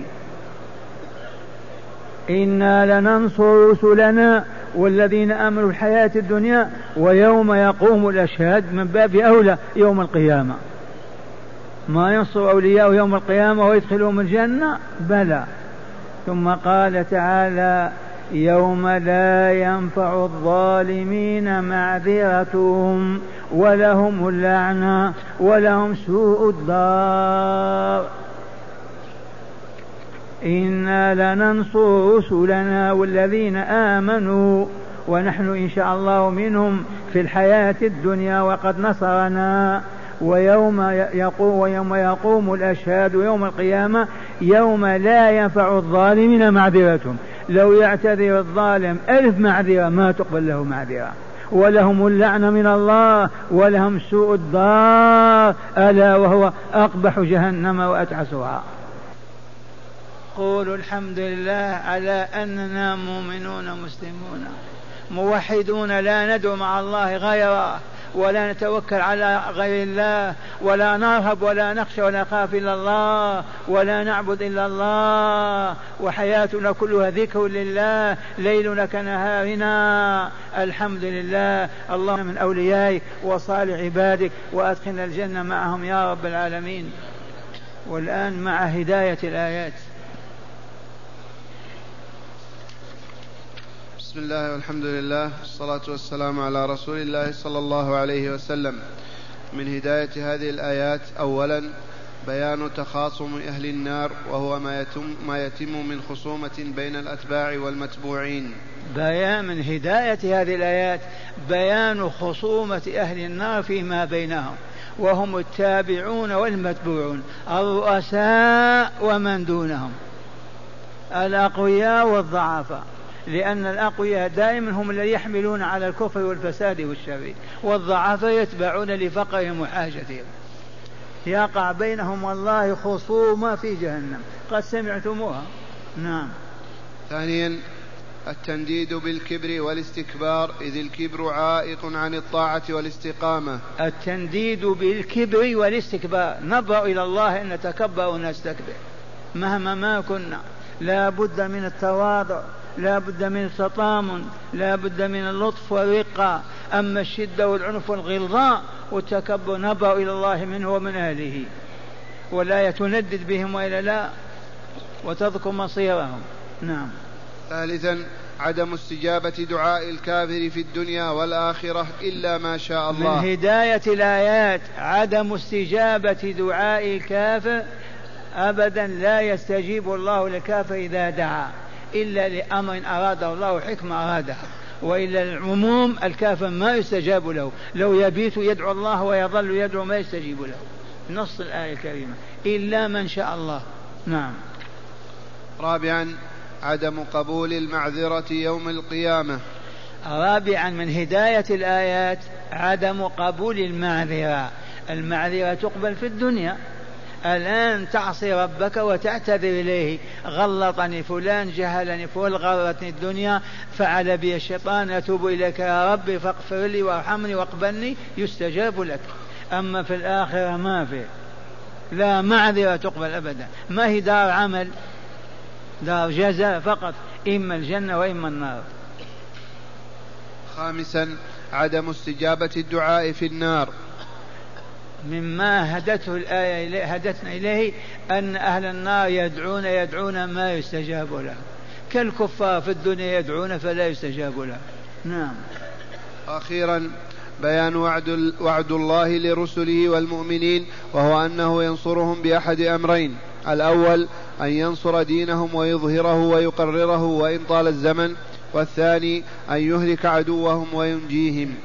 إنا لننصر رسلنا والذين آمنوا الحياة الدنيا ويوم يقوم الأشهاد، من باب أولى يوم القيامة. ما ينصر أولياء يوم القيامة ويدخلهم الجنة؟ بلى. ثم قال تعالى: يوم لا ينفع الظالمين معذرتهم ولهم اللعنة ولهم سوء الدار. إنا لننصر رسلنا والذين آمنوا ونحن إن شاء الله منهم في الحياة الدنيا وقد نصرنا، ويوم يقوم الأشهاد يوم القيامة يوم لا ينفع الظالمين معذرتهم. لو يعتذر الظالم 1000 معذرة ما تقبل له معذرة، ولهم اللعنة من الله ولهم سوء الدار ألا وهو أقبح جهنم وأتعسها. قولوا الحمد لله على أننا مؤمنون مسلمون موحدون، لا ندعو مع الله غيره ولا نتوكل على غير الله ولا نرهب ولا نخشى ولا نخاف إلا الله ولا نعبد إلا الله، وحياتنا كلها ذكر لله ليلنا كنهارنا. الحمد لله. اللهم من أوليائك وصالح عبادك وأدخلنا الجنة معهم يا رب العالمين. والآن مع هداية الآيات. بسم الله والحمد لله والصلاة والسلام على رسول الله صلى الله عليه وسلم. من هداية هذه الآيات: أولا بيان تخاصم أهل النار، وهو ما يتم من خصومة بين الأتباع والمتبوعين. بيان من هداية هذه الآيات بيان خصومة أهل النار فيما بينهم، وهم التابعون والمتبوعون، الرؤساء ومن دونهم، الأقوياء والضعفاء، لأن الأقوياء دائما هم الذين يحملون على الكفر والفساد والشر، والضعفاء يتبعون لفقرهم وحاجتهم. يقع بينهم والله خصومة في جهنم، قد سمعتموها. نعم. ثانيا التنديد بالكبر والاستكبار، إذ الكبر عائق عن الطاعة والاستقامة. التنديد بالكبر والاستكبار، نبرأ إلى الله أن نتكبر ونستكبر مهما ما كنا. لا بد من التواضع، لا بد من التطامن، لا بد من اللطف والرقة. أما الشدة والعنف والغلظاء والتكبر نبرأ إلى الله منه ومن أهله، ولا يتندد بهم وإلا لا، وتذكر مصيرهم. نعم. ثالثا عدم استجابة دعاء الكافر في الدنيا والآخرة إلا ما شاء الله. من هداية الآيات عدم استجابة دعاء الكافر، أبدا لا يستجيب الله للكافر إذا دعا إلا لأمر أراده الله حكمة أرادها، وإلا العموم الكافر ما يستجاب له، لو يبيت يدعو الله ويظل يدعو ما يستجيب له. نص الآية الكريمة إلا من شاء الله. نعم. رابعا عدم قبول المعذرة يوم القيامة. رابعا من هداية الآيات عدم قبول المعذرة. المعذرة تقبل في الدنيا، الآن تعصي ربك وتعتذر إليه: غلطني فلان، جهلني فلان، غرتني الدنيا، فعل بي الشيطان، أتوب إليك يا ربي فاغفر لي وارحمني واقبلني، يستجاب لك. أما في الآخرة ما في، لا معذرة تقبل أبدا، ما هي دار عمل، دار جزاء فقط، إما الجنة وإما النار. خامسا عدم استجابة الدعاء في النار. مما هدته الآية هدتنا إليه أن أهل النار يدعون ما يستجاب له، كالكفار في الدنيا يدعون فلا يستجاب له. نعم. أخيرا بيان وعد الله لرسله والمؤمنين، وهو أنه ينصرهم بأحد أمرين: الأول أن ينصر دينهم ويظهره ويقرره وإن طال الزمن، والثاني أن يهلك عدوهم وينجيهم.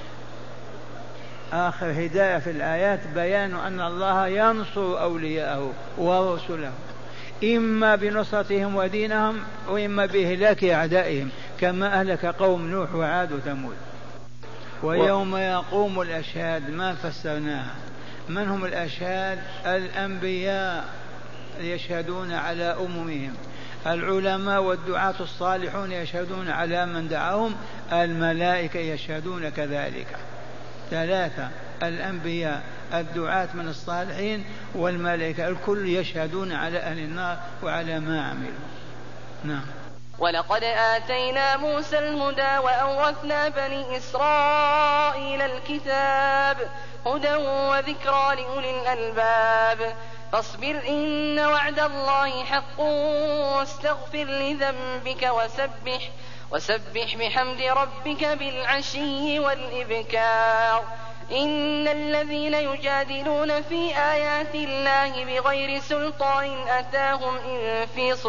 آخر هداية في الآيات بيان أن الله ينصر أولياءه ورسله، إما بنصرتهم ودينهم وإما بإهلاك أعدائهم، كما أهلك قوم نوح وعاد وثمود. ويوم يقوم الأشهاد ما فسرناها. من هم الأشهاد؟ الأنبياء يشهدون على أممهم، العلماء والدعاة الصالحون يشهدون على من دعاهم، الملائكة يشهدون كذلك. ثلاثة: الأنبياء، الدعاة من الصالحين، والملائكة، الكل يشهدون على أهل النار وعلى ما عملوا. نعم. ولقد آتينا موسى الهدى وأورثنا بني إسرائيل الكتاب هدى وذكرى لأولي الألباب فاصبر إن وعد الله حق واستغفر لذنبك وسبح بحمد ربك بالعشي والإبكار إن الذين يجادلون في آيات الله بغير سلطان أتاهم إن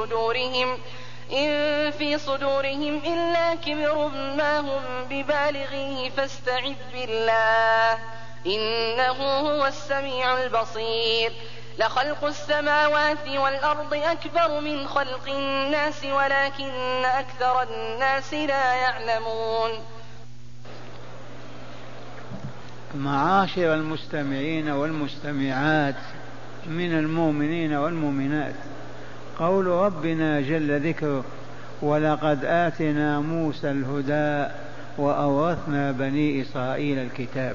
في صدورهم إلا كبر ما هم ببالغيه فاستعذ بالله إنه هو السميع البصير لخلق السماوات والأرض أكبر من خلق الناس ولكن أكثر الناس لا يعلمون. معاشر المستمعين والمستمعات من المؤمنين والمؤمنات، قول ربنا جل ذكره: ولقد آتنا موسى الهدى وأورثنا بني إسرائيل الكتاب.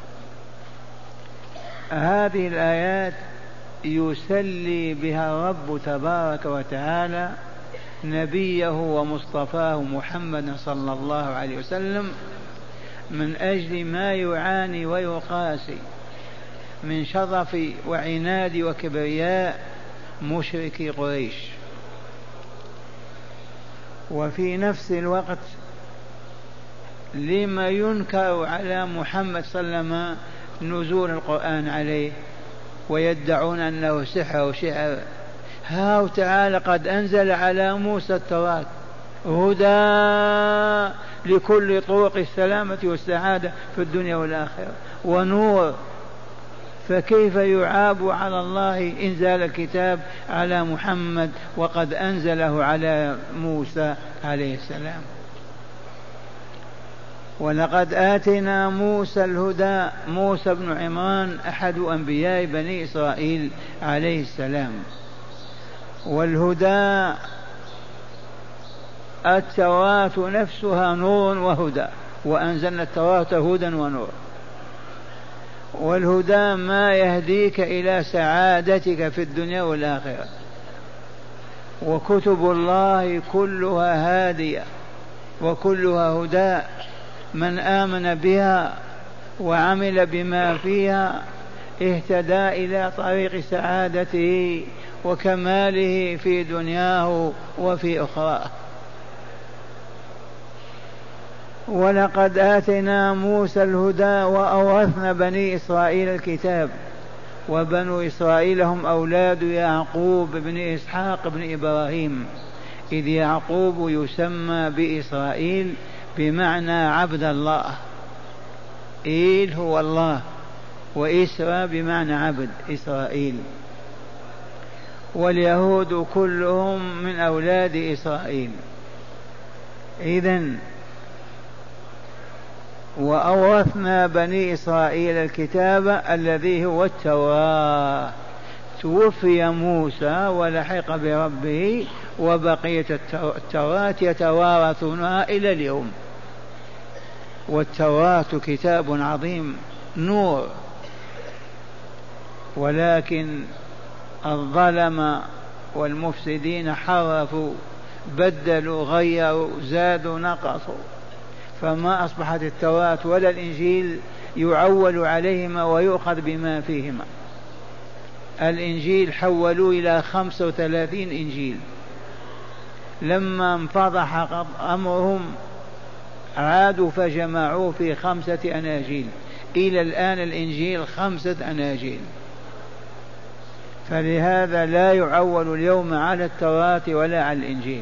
هذه الآيات يسلي بها الرب تبارك وتعالى نبيه ومصطفاه محمد صلى الله عليه وسلم من أجل ما يعاني ويقاسي من شرف وعناد وكبرياء مشركي قريش. وفي نفس الوقت لما ينكر على محمد صلى الله عليه وسلم نزول القرآن عليه ويدعون أنه سحر وشعر. هاو تعالى قد أنزل على موسى التوراة هدى لكل طرق السلامة والسعادة في الدنيا والآخرة ونور، فكيف يعاب على الله إنزال الكتاب على محمد وقد أنزله على موسى عليه السلام؟ ولقد آتنا موسى الهدى. موسى بن عمران أحد أنبياء بني إسرائيل عليه السلام. والهدى التوراة نفسها نور وهدى، وأنزلنا التوراة هدى ونور. والهدى ما يهديك إلى سعادتك في الدنيا والآخرة، وكتب الله كلها هادية وكلها هدى. من آمن بها وعمل بما فيها اهتدى إلى طريق سعادته وكماله في دنياه وفي أخراه. ولقد آتنا موسى الهدى وأورثنا بني إسرائيل الكتاب. وبنو إسرائيل هم أولاد يعقوب بن إسحاق بن إبراهيم، إذ يعقوب يسمى بإسرائيل بمعنى عبد الله. إيل هو الله، وإسرى بمعنى عبد، إسرائيل. واليهود كلهم من أولاد إسرائيل. إذن وأورثنا بني إسرائيل الكتاب الذي هو التوراة. توفي موسى ولحق بربه وبقية التوراة يتوارثونها إلى اليوم. والتوراة كتاب عظيم نور، ولكن الظلم والمفسدين حرفوا بدلوا غيروا زادوا نقصوا، فما أصبحت التوراة ولا الإنجيل يعول عليهما ويؤخذ بما فيهما. الإنجيل حولوا إلى 35 إنجيل. لما انفضح أمرهم عادوا فجمعوه في 5 أناجيل. إلى الآن الإنجيل 5 أناجيل. فلهذا لا يعول اليوم على التوراة ولا على الإنجيل.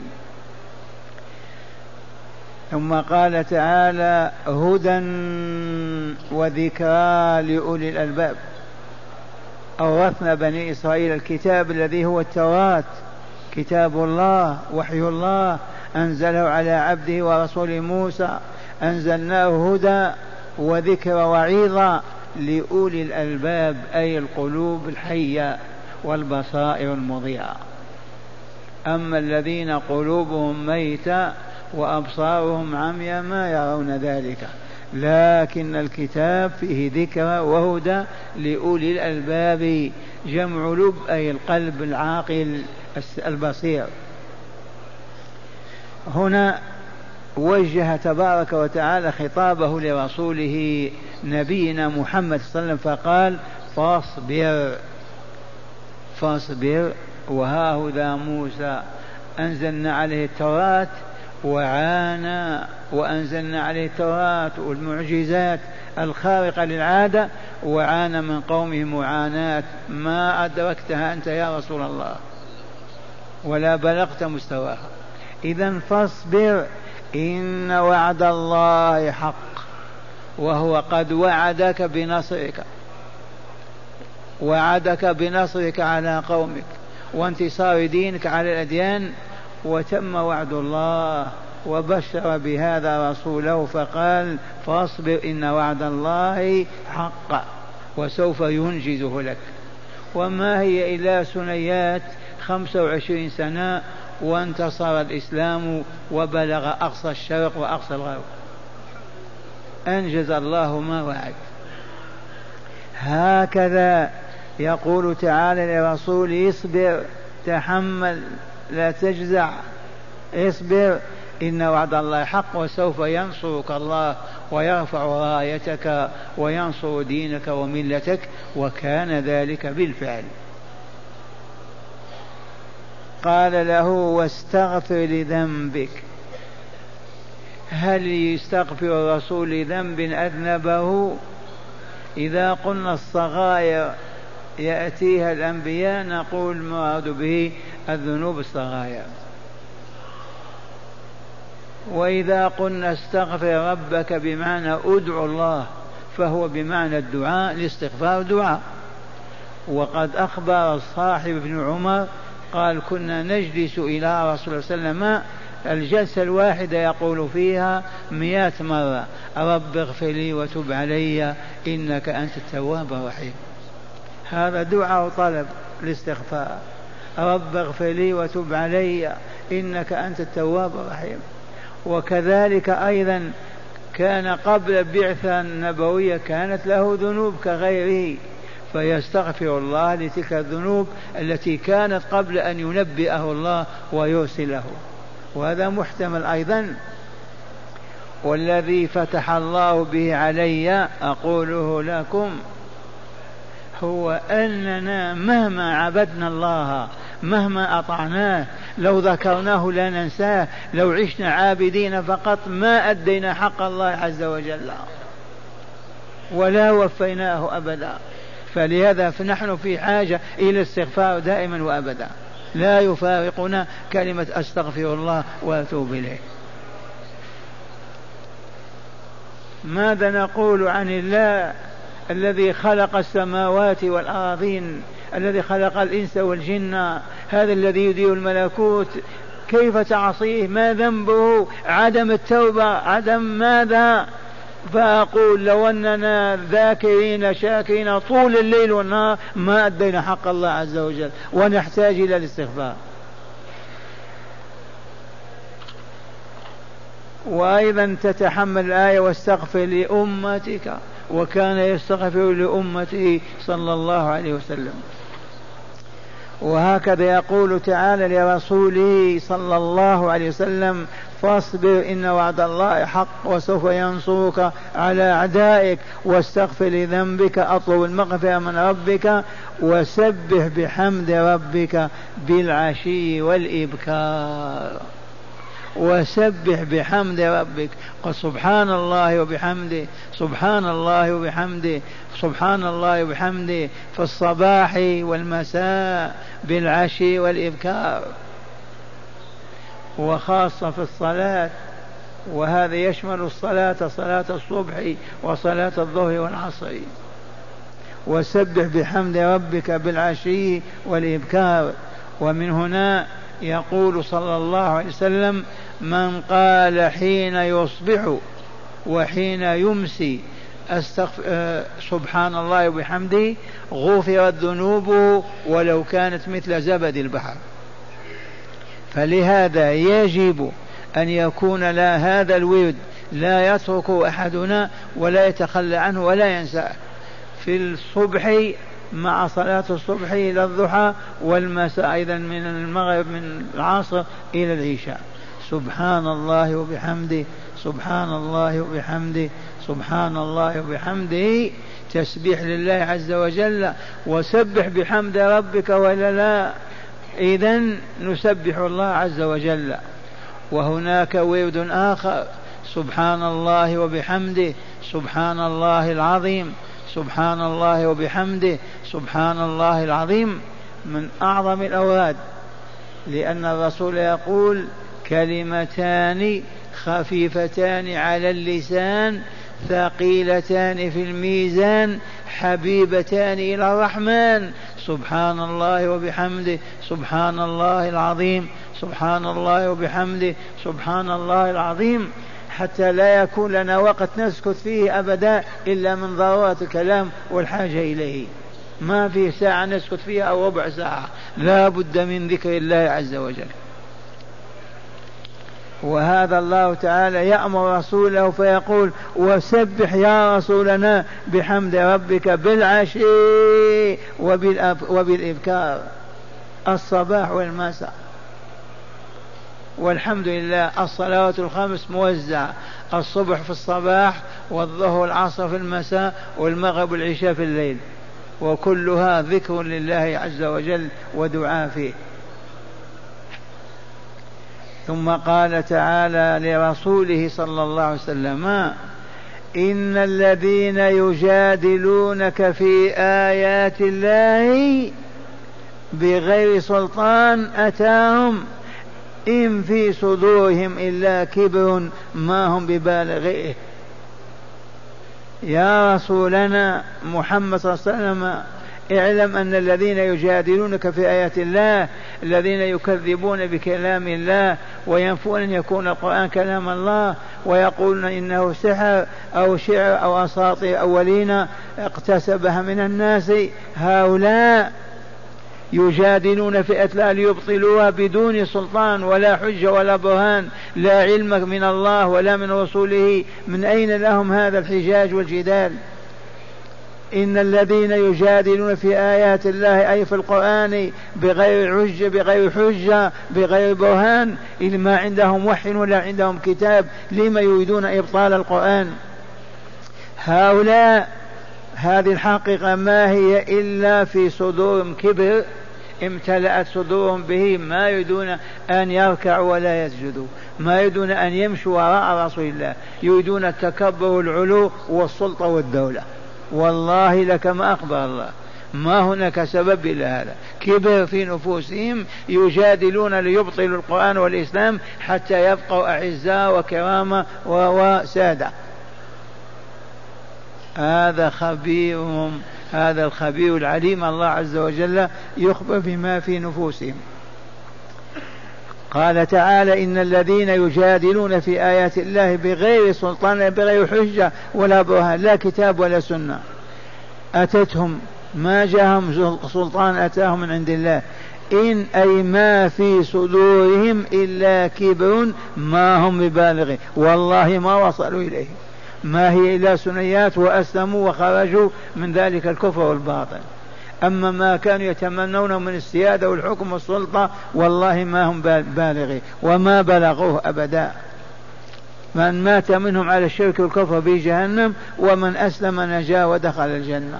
ثم قال تعالى: هدى وذكرى لأولي الألباب. أورثنا بني إسرائيل الكتاب الذي هو التوراة، كتاب الله وحي الله أنزله على عبده ورسول موسى، أنزلناه هدى وذكر وعظة لأولي الألباب، أي القلوب الحية والبصائر المضيئة. أما الذين قلوبهم ميتة وأبصارهم عميا ما يرون ذلك، لكن الكتاب فيه ذكر وهدى لأولي الألباب، جمع لب أي القلب العاقل البصير. هنا وجه تبارك وتعالى خطابه لرسوله نبينا محمد صلى الله عليه وسلم فقال: فاصبر وها ذا موسى أنزلنا عليه التوراة وعانى، وأنزلنا عليه التوراة والمعجزات الخارقة للعادة، وعانى من قومه معاناة ما أدركتها أنت يا رسول الله ولا بلغت مستواها. إذن فاصبر إن وعد الله حق، وهو قد وعدك بنصرك، وعدك بنصرك على قومك وانتصار دينك على الأديان، وتم وعد الله وبشر بهذا رسوله فقال: فاصبر إن وعد الله حق وسوف ينجزه لك. وما هي إلا ثنيات 25 سنة وانتصر الإسلام وبلغ أقصى الشرق وأقصى الغرب، أنجز الله ما وعد. هكذا يقول تعالى لرسوله: اصبر، تحمل، لا تجزع، اصبر إن وعد الله حق وسوف ينصرك الله ويرفع رايتك وينصر دينك وملتك، وكان ذلك بالفعل. قال له: واستغفر لذنبك. هل يستغفر الرسول لذنب أذنبه؟ إذا قلنا الصغائر يأتيها الأنبياء نقول المراد به الذنوب الصغائر، وإذا قلنا استغفر ربك بمعنى ادعو الله فهو بمعنى الدعاء، الاستغفار دعاء. وقد أخبر الصاحب ابن عمر قال: كنا نجلس إلى رسول الله صلى الله عليه وسلم الجلسة الواحدة يقول فيها 100 مرة: رب اغفر لي وتب علي إنك أنت التواب الرحيم. هذا دعاء طلب الاستغفار، رب اغفر لي وتب علي إنك أنت التواب الرحيم. وكذلك أيضا كان قبل البعثة النبوية كانت له ذنوب كغيره، فيستغفر الله لتلك الذنوب التي كانت قبل أن ينبئه الله ويرسله، وهذا محتمل أيضا. والذي فتح الله به علي أقوله لكم هو أننا مهما عبدنا الله مهما أطعناه لو ذكرناه لا ننساه، لو عشنا عابدين فقط ما أدينا حق الله عز وجل ولا وفيناه أبدا. فلهذا فنحن في حاجة إلى الاستغفار دائما وأبدا، لا يفارقنا كلمة أستغفر الله وأتوب إليه. ماذا نقول عن الله الذي خلق السماوات والأراضين، الذي خلق الإنس والجن، هذا الذي يدير الملكوت، كيف تعصيه؟ ما ذنبه؟ عدم التوبة، عدم ماذا؟ فأقول لو أننا ذاكرين شاكرين طول الليل والنهار ما أدينا حق الله عز وجل، ونحتاج إلى الاستغفار. وأيضا تتحمل الآية: واستغفر لأمتك، وكان يستغفر لأمته صلى الله عليه وسلم. وهكذا يقول تعالى لرسوله صلى الله عليه وسلم: فاصبر إن وعد الله حق وسوف ينصرك على أعدائك، واستغفر لذنبك، أطلب المغفرة من ربك، وسبح بحمد ربك بالعشي والإبكار. وسبح بحمد ربك. قل سبحان الله وبحمده، سبحان الله وبحمده، سبحان الله وبحمده، في الصباح والمساء بالعشي والإبكار، وخاصة في الصلاة، وهذا يشمل الصلاة، صلاة الصبح وصلاة الظهر والعصر. وسبح بحمد ربك بالعشي والإبكار. ومن هنا يقول صلى الله عليه وسلم: من قال حين يصبح وحين يمسي سبحان الله وبحمده غفرت ذنوبه ولو كانت مثل زبد البحر. فلهذا يجب أن يكون هذا الورد لا يتركه أحدنا ولا يتخلى عنه ولا ينساه، في الصبح مع صلاة الصبح إلى الضحى، والمساء أيضا من المغرب من العصر إلى العشاء. سبحان الله وبحمده، سبحان الله وبحمده، سبحان الله وبحمده، تسبيح لله عز وجل. وسبح بحمد ربك ولا لا؟ إذن نسبح الله عز وجل. وهناك ورد آخر: سبحان الله وبحمده، سبحان الله العظيم، سبحان الله وبحمده، سبحان الله العظيم، من أعظم الأوراد، لأن الرسول يقول: كلمتان خفيفتان على اللسان ثقيلتان في الميزان حبيبتان إلى الرحمن، سبحان الله وبحمده، سبحان الله العظيم، سبحان الله وبحمده، سبحان الله العظيم، حتى لا يكون لنا وقت نسكت فيه أبدا إلا من ضرورة الكلام والحاجة إليه. ما في ساعة نسكت فيها أو ربع ساعة، لا بد من ذكر الله عز وجل. وهذا الله تعالى يأمر رسوله فيقول: وسبح يا رسولنا بحمد ربك بالعشي وبالإبكار، الصباح والمساء. والحمد لله الصلوات الخمس موزعة: الصبح في الصباح، والظهر والعصر في المساء، والمغرب والعشاء في الليل، وكلها ذكر لله عز وجل ودعاء فيه. ثم قال تعالى لرسوله صلى الله عليه وسلم: إن الذين يجادلونك في آيات الله بغير سلطان أتاهم إن في صدورهم إلا كبر ما هم ببالغيه. يا رسولنا محمد صلى الله عليه وسلم، اعلم أن الذين يجادلونك في آيات الله، الذين يكذبون بكلام الله وينفون أن يكون القرآن كلام الله، ويقولون إنه سحر أو شعر أو أساطير أولين اقتسبها من الناس، هؤلاء يجادلون في الله ليبطلوها بدون سلطان ولا حجة ولا برهان، لا علم من الله ولا من رسوله. من أين لهم هذا الحجاج والجدال؟ إن الذين يجادلون في آيات الله أي في القرآن بغير حجة بغير برهان، إذ ما عندهم وحي ولا عندهم كتاب، لما يريدون إبطال القرآن؟ هؤلاء هذه الحقيقة ما هي إلا في صدورهم كبر امتلأت صدورهم به، ما يريدون أن يركعوا ولا يسجدوا، ما يريدون أن يمشوا وراء رسول الله، يريدون التكبر والعلو والسلطة والدولة. والله لك ما أخبر الله، ما هناك سبب إلا هذا، كبر في نفوسهم، يجادلون ليبطلوا القرآن والإسلام حتى يبقوا أعزاء وكرامة وسادة. هذا خبيرهم، هذا الخبير العليم الله عز وجل يخبر بما في نفوسهم. قال تعالى: إن الذين يجادلون في آيات الله بغير سلطان بغير حجة ولا برهان، لا كتاب ولا سنة أتتهم، ما جاءهم سلطان أتاهم من عند الله، إن أي ما في صدورهم إلا كبر ما هم ببالغه، والله ما وصلوا إليه، ما هي إلا سنيات وأسلموا وخرجوا من ذلك الكفر والباطل. أما ما كانوا يتمنون من السيادة والحكم والسلطة والله ما هم بالغين وما بلغوه أبدا. من مات منهم على الشرك والكفر في جهنم، ومن أسلم نجا ودخل الجنة.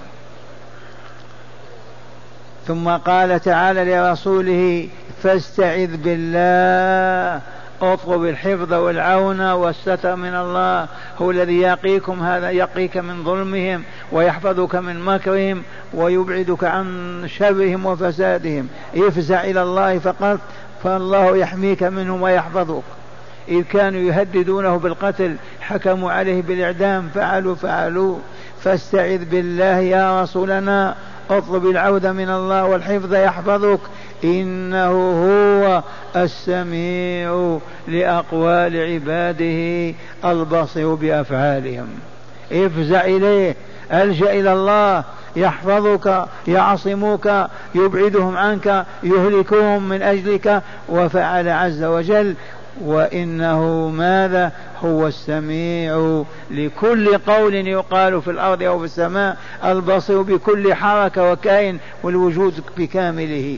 ثم قال تعالى لرسوله: فاستعذ بالله اطلب الحفظ والعون والستر من الله، هو الذي يقيكم، هذا يقيك من ظلمهم ويحفظك من مكرهم ويبعدك عن شرهم وفسادهم. افزع إلى الله فقط، فالله يحميك منهم ويحفظك. إذ كانوا يهددونه بالقتل حكموا عليه بالإعدام، فعلوا. فاستعذ بالله يا رسولنا، اطلب العودة من الله والحفظ يحفظك، إنه هو السميع لأقوال عباده البصير بأفعالهم. افزع إليه، ألجأ إلى الله، يحفظك، يعصمك، يبعدهم عنك، يهلكهم من أجلك. وفعل عز وجل، وإنه ماذا؟ هو السميع لكل قول يقال في الأرض أو في السماء، البصير بكل حركة وكائن والوجود بكامله.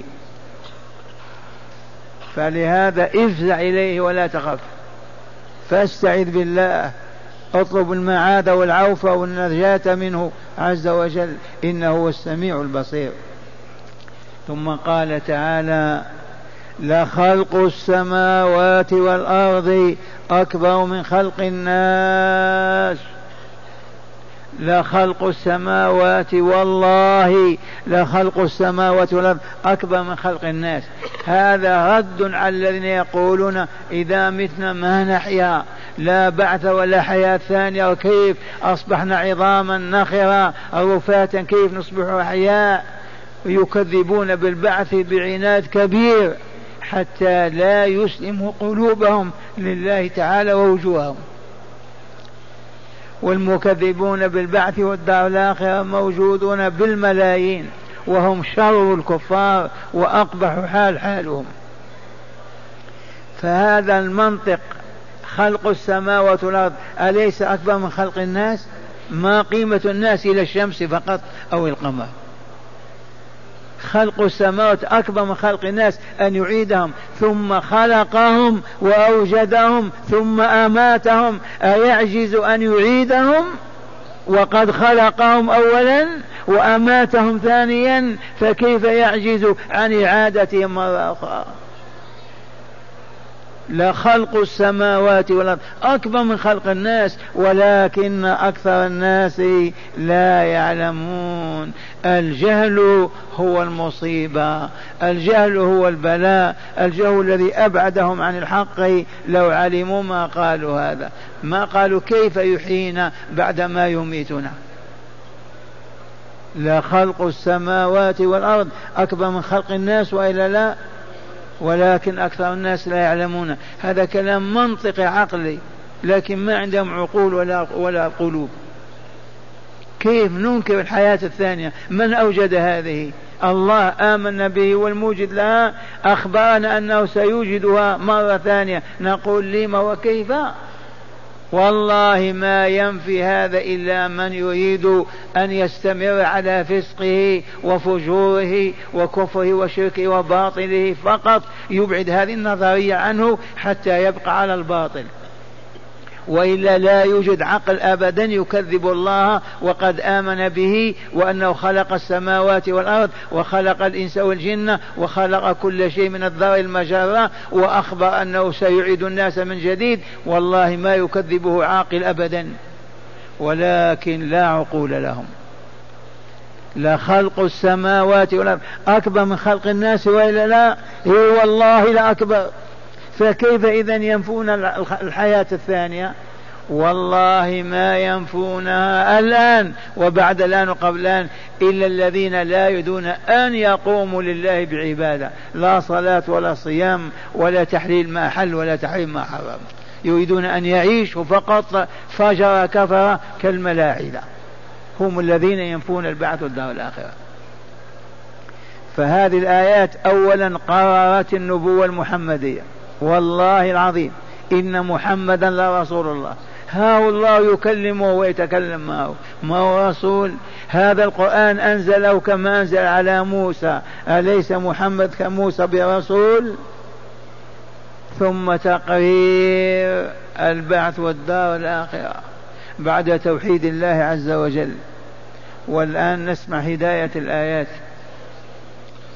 فلهذا افزع إليه ولا تخف، فاستعذ بالله، اطلب المعاذ والعوف والنجاة منه عز وجل، إنه هو السميع البصير. ثم قال تعالى: لخلق السماوات والأرض أكبر من خلق الناس. لخلق السماوات، والله لخلق السماوات والأرض أكبر من خلق الناس. هذا رد على الذين يقولون إذا متنا ما نحيا، لا بعث ولا حياة ثانية، وكيف أصبحنا عظاما نخرة رفاتا كيف نصبح أحياء. يكذبون بالبعث بعناد كبير حتى لا يسلموا قلوبهم لله تعالى ووجوههم. والمكذبون بالبعث والدار الآخرة موجودون بالملايين، وهم شر الكفار وأقبح حالهم. فهذا المنطق، خلق السماوات والأرض أليس أكبر من خلق الناس؟ ما قيمة الناس إلى الشمس فقط أو القمر؟ خلق السماوات أكبر من خلق الناس، أن يعيدهم ثم خلقهم وأوجدهم ثم أماتهم. أيعجز أن يعيدهم وقد خلقهم أولا وأماتهم ثانيا؟ فكيف يعجز عن إعادتهم مرة أخرى؟ لخلق السماوات والأرض أكبر من خلق الناس، ولكن أكثر الناس لا يعلمون. الجهل هو المصيبة، الجهل هو البلاء، الجهل الذي أبعدهم عن الحق. لو علموا ما قالوا هذا، ما قالوا كيف يحيينا بعدما يميتنا. لخلق السماوات والأرض أكبر من خلق الناس، وإلا لا؟ ولكن أكثر الناس لا يعلمون. هذا كلام منطقي عقلي، لكن ما عندهم عقول ولا قلوب. كيف ننكر الحياة الثانية؟ من أوجد هذه؟ الله آمنا به والموجد لها، أخبرنا أنه سيوجدها مرة ثانية، نقول لما وكيف؟ والله ما ينفي هذا إلا من يريد أن يستمر على فسقه وفجوره وكفره وشركه وباطله فقط، يبعد هذه النظرية عنه حتى يبقى على الباطل. وإلا لا يوجد عقل أبدا يكذب الله وقد آمن به، وأنه خلق السماوات والأرض وخلق الإنس والجن وخلق كل شيء من الذر المجرة، وأخبر أنه سيعيد الناس من جديد. والله ما يكذبه عاقل أبدا، ولكن لا عقول لهم. لخلق السماوات والأرض أكبر من خلق الناس، وإلا لا؟ والله لا أكبر. فكيف إذن ينفون الحياة الثانية؟ والله ما ينفونها الآن وبعد الآن وقبل الآن إلا الذين لا يريدون أن يقوموا لله بعبادة، لا صلاة ولا صيام ولا تحليل ما حل ولا تحريم ما حرم، يريدون أن يعيشوا فقط فجر كفر كالملاحدة، هم الذين ينفون البعث والدار الآخرة. فهذه الآيات أولا قررت النبوة المحمدية، والله العظيم إن محمدا لرسول الله. ها الله يكلمه ويتكلم معه، ما هو رسول؟ هذا القرآن أنزله كما أنزل على موسى، أليس محمد كموسى برسول؟ ثم تقرير البعث والدار الآخرة بعد توحيد الله عز وجل. والآن نسمع هداية الآيات.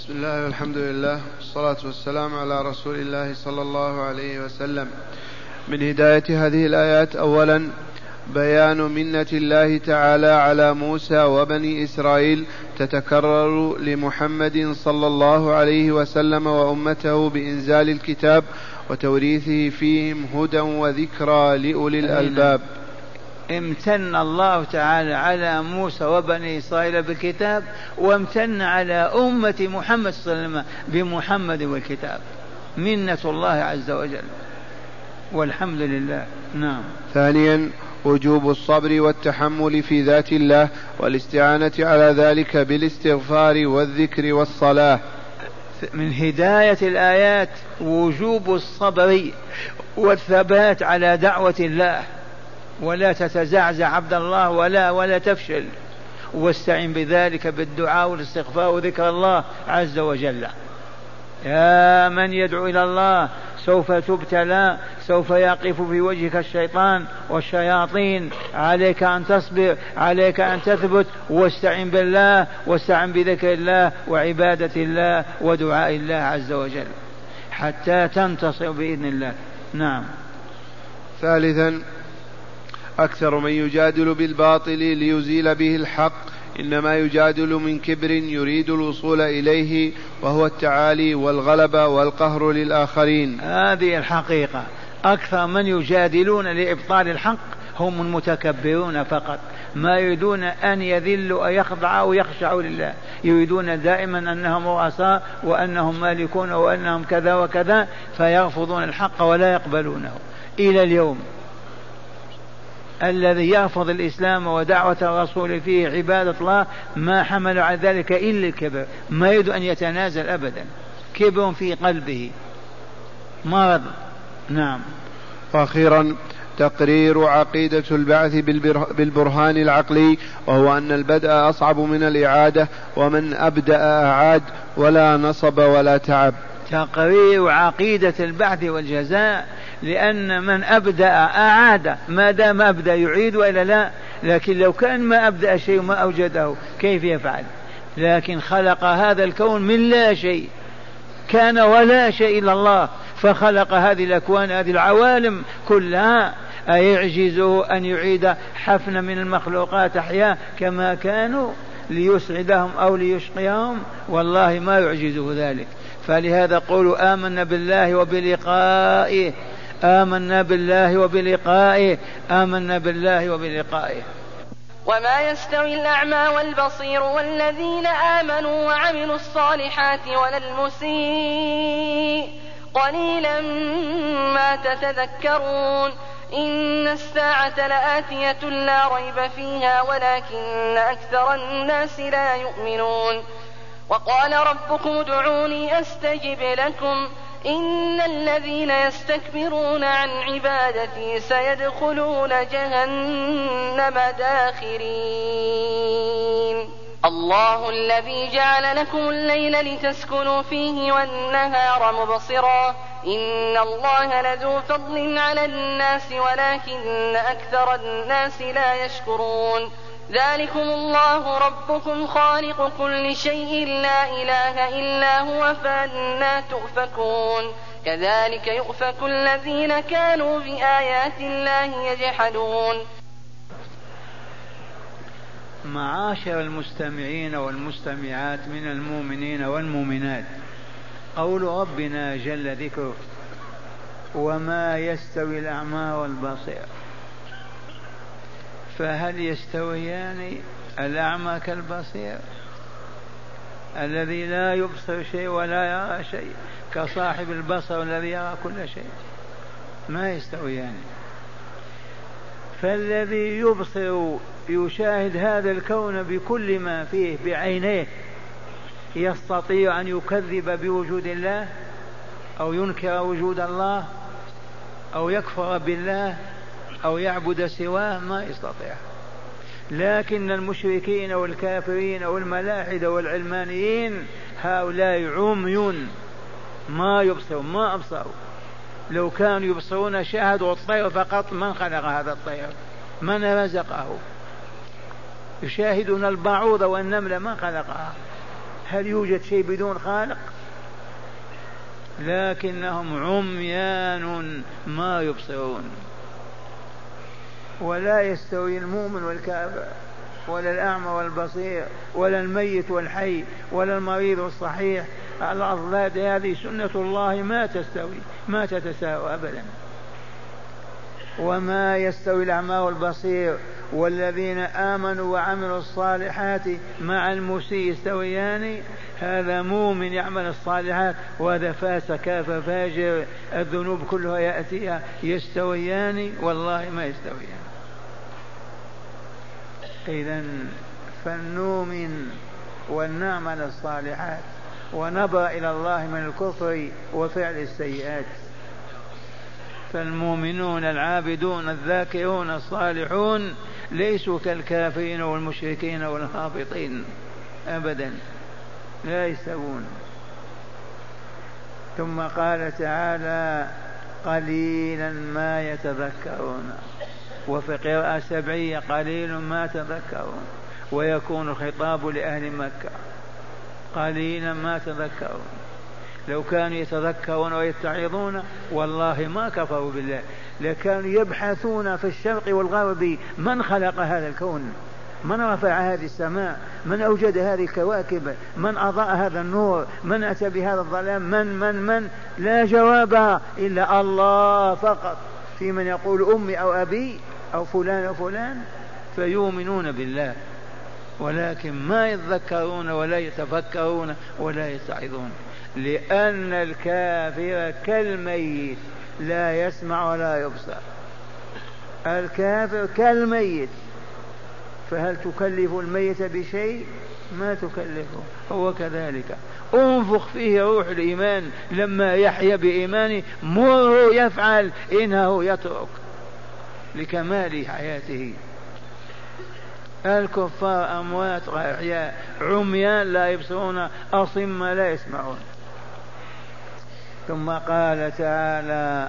بسم الله والحمد لله والصلاة والسلام على رسول الله صلى الله عليه وسلم. من هداية هذه الآيات أولا بيان منة الله تعالى على موسى وبني إسرائيل تتكرر لمحمد صلى الله عليه وسلم وأمته بإنزال الكتاب وتوريثه فيهم هدى وذكرى لأولي الألباب. امتن الله تعالى على موسى وبني إسرائيل بالكتاب، وامتن على أمة محمد صلى الله عليه وسلم بمحمد والكتاب، منة الله عز وجل، والحمد لله. نعم. ثانيا وجوب الصبر والتحمل في ذات الله والاستعانة على ذلك بالاستغفار والذكر والصلاة. من هداية الآيات وجوب الصبر والثبات على دعوة الله، ولا تتزعزع عبد الله ولا تفشل، واستعن بذلك بالدعاء والاستغفار وذكر الله عز وجل. يا من يدعو إلى الله سوف تبتلى، سوف يقف في وجهك الشيطان والشياطين، عليك أن تصبر، عليك أن تثبت، واستعن بالله، واستعن بذكر الله وعبادة الله ودعاء الله عز وجل حتى تنتصر بإذن الله. نعم. ثالثا أكثر من يجادل بالباطل ليزيل به الحق إنما يجادل من كبر يريد الوصول إليه، وهو التعالي والغلبة والقهر للآخرين. هذه الحقيقة، أكثر من يجادلون لإبطال الحق هم المتكبرون فقط، ما يريدون أن يذلوا أو يخضعوا أو يخشعوا لله، يريدون دائما أنهم رؤساء وأنهم مالكون وأنهم كذا وكذا، فيرفضون الحق ولا يقبلونه. إلى اليوم الذي يرفض الإسلام ودعوة الرسول فيه عبادة الله ما حمل على ذلك إلا الكبر، ما يريد أن يتنازل أبدا، كبر في قلبه، مرض. نعم. وأخيرا تقرير عقيدة البعث بالبرهان العقلي، وهو أن البدء أصعب من الإعادة، ومن أبدأ أعاد ولا نصب ولا تعب. تقرير عقيدة البعث والجزاء، لأن من أبدأ أعاد، ما دام أبدأ يعيد وإلا لا، لكن لو كان ما أبدأ شيء ما أوجده كيف يفعل؟ لكن خلق هذا الكون من لا شيء، كان ولا شيء إلا الله، فخلق هذه الأكوان، هذه العوالم كلها. أيعجزه أن يعيد حفنة من المخلوقات أحياء كما كانوا ليسعدهم أو ليشقيهم؟ والله ما يعجزه ذلك. فلهذا قولوا آمنا بالله وبلقائه، آمنا بالله وبلقائه، آمنا بالله وبلقائه. وما يستوي الأعمى والبصير والذين آمنوا وعملوا الصالحات ولا المسيء قليلا ما تتذكرون. إن الساعة لآتية لا ريب فيها ولكن أكثر الناس لا يؤمنون. وقال ربكم ادعوني أستجب لكم إن الذين يستكبرون عن عبادتي سيدخلون جهنم داخرين. الله الذي جعل لكم الليل لتسكنوا فيه والنهار مبصرا إن الله لذو فضل على الناس ولكن أكثر الناس لا يشكرون. ذلكم الله ربكم خالق كل شيء لا إله إلا هو فأنى تؤفكون. كذلك يؤفك الذين كانوا بآيات الله يجحدون. معاشر المستمعين والمستمعات من المؤمنين والمؤمنات، قول ربنا جل ذكره وما يستوي الأعمى والبصير، فهل يستويان؟ الأعمى كالبصير الذي لا يبصر شيء ولا يرى شيء، كصاحب البصر الذي يرى كل شيء، ما يستويان. فالذي يبصر يشاهد هذا الكون بكل ما فيه بعينيه، يستطيع أن يكذب بوجود الله أو ينكر وجود الله أو يكفر بالله أو يعبد سواه؟ ما يستطيع. لكن المشركين والكافرين والملاحدة والعلمانيين هؤلاء عميون ما يبصرون، ما أبصروا. لو كانوا يبصرون شاهدوا الطير فقط، من خلق هذا الطير؟ من رزقه؟ يشاهدون البعوض والنمل، من خلقها؟ هل يوجد شيء بدون خالق؟ لكنهم عميان ما يبصرون. ولا يستوي المؤمن والكافر، ولا الأعمى والبصير، ولا الميت والحي، ولا المريض والصحيح. الأضداد هذه سنة الله ما تستوي، ما تتساوى أبدا. وما يستوي الأعمى والبصير والذين آمنوا وعملوا الصالحات مع المسيء يستويان؟ هذا مؤمن يعمل الصالحات وهذا فاسق كافر فاجر الذنوب كلها يأتيها، يستويان؟ والله ما يستويان. إذن فلنؤمن ونعمل الصالحات ونبرأ إلى الله من الكفر وفعل السيئات. فالمؤمنون العابدون الذاكرون الصالحون ليسوا كالكافرين والمشركين والهابطين أبدا، لا يستوون. ثم قال تعالى قليلا ما يتذكرون، وفي قراءة سبعية قليل ما تذكرون، ويكون الخطاب لأهل مكة قليلا ما تذكرون. لو كانوا يتذكرون ويتعظون والله ما كفروا بالله، لكانوا يبحثون في الشرق والغرب من خلق هذا الكون، من رفع هذه السماء، من أوجد هذه الكواكب، من أضاء هذا النور، من أتى بهذا الظلام، من لا جواب إلا الله فقط. في من يقول أمي أو أبي أو فلان أو فلان، فيؤمنون بالله ولكن ما يتذكرون ولا يتفكرون ولا يتعظون، لأن الكافر كالميت لا يسمع ولا يبصر. الكافر كالميت، فهل تكلف الميت بشيء؟ ما تكلفه. هو كذلك، انفخ فيه روح الإيمان لما يحيى بإيمانه، مره يفعل إنه يترك لكمال حياته. الكفار أموات أحياء، عميان لا يبصرون، أصم لا يسمعون. ثم قال تعالى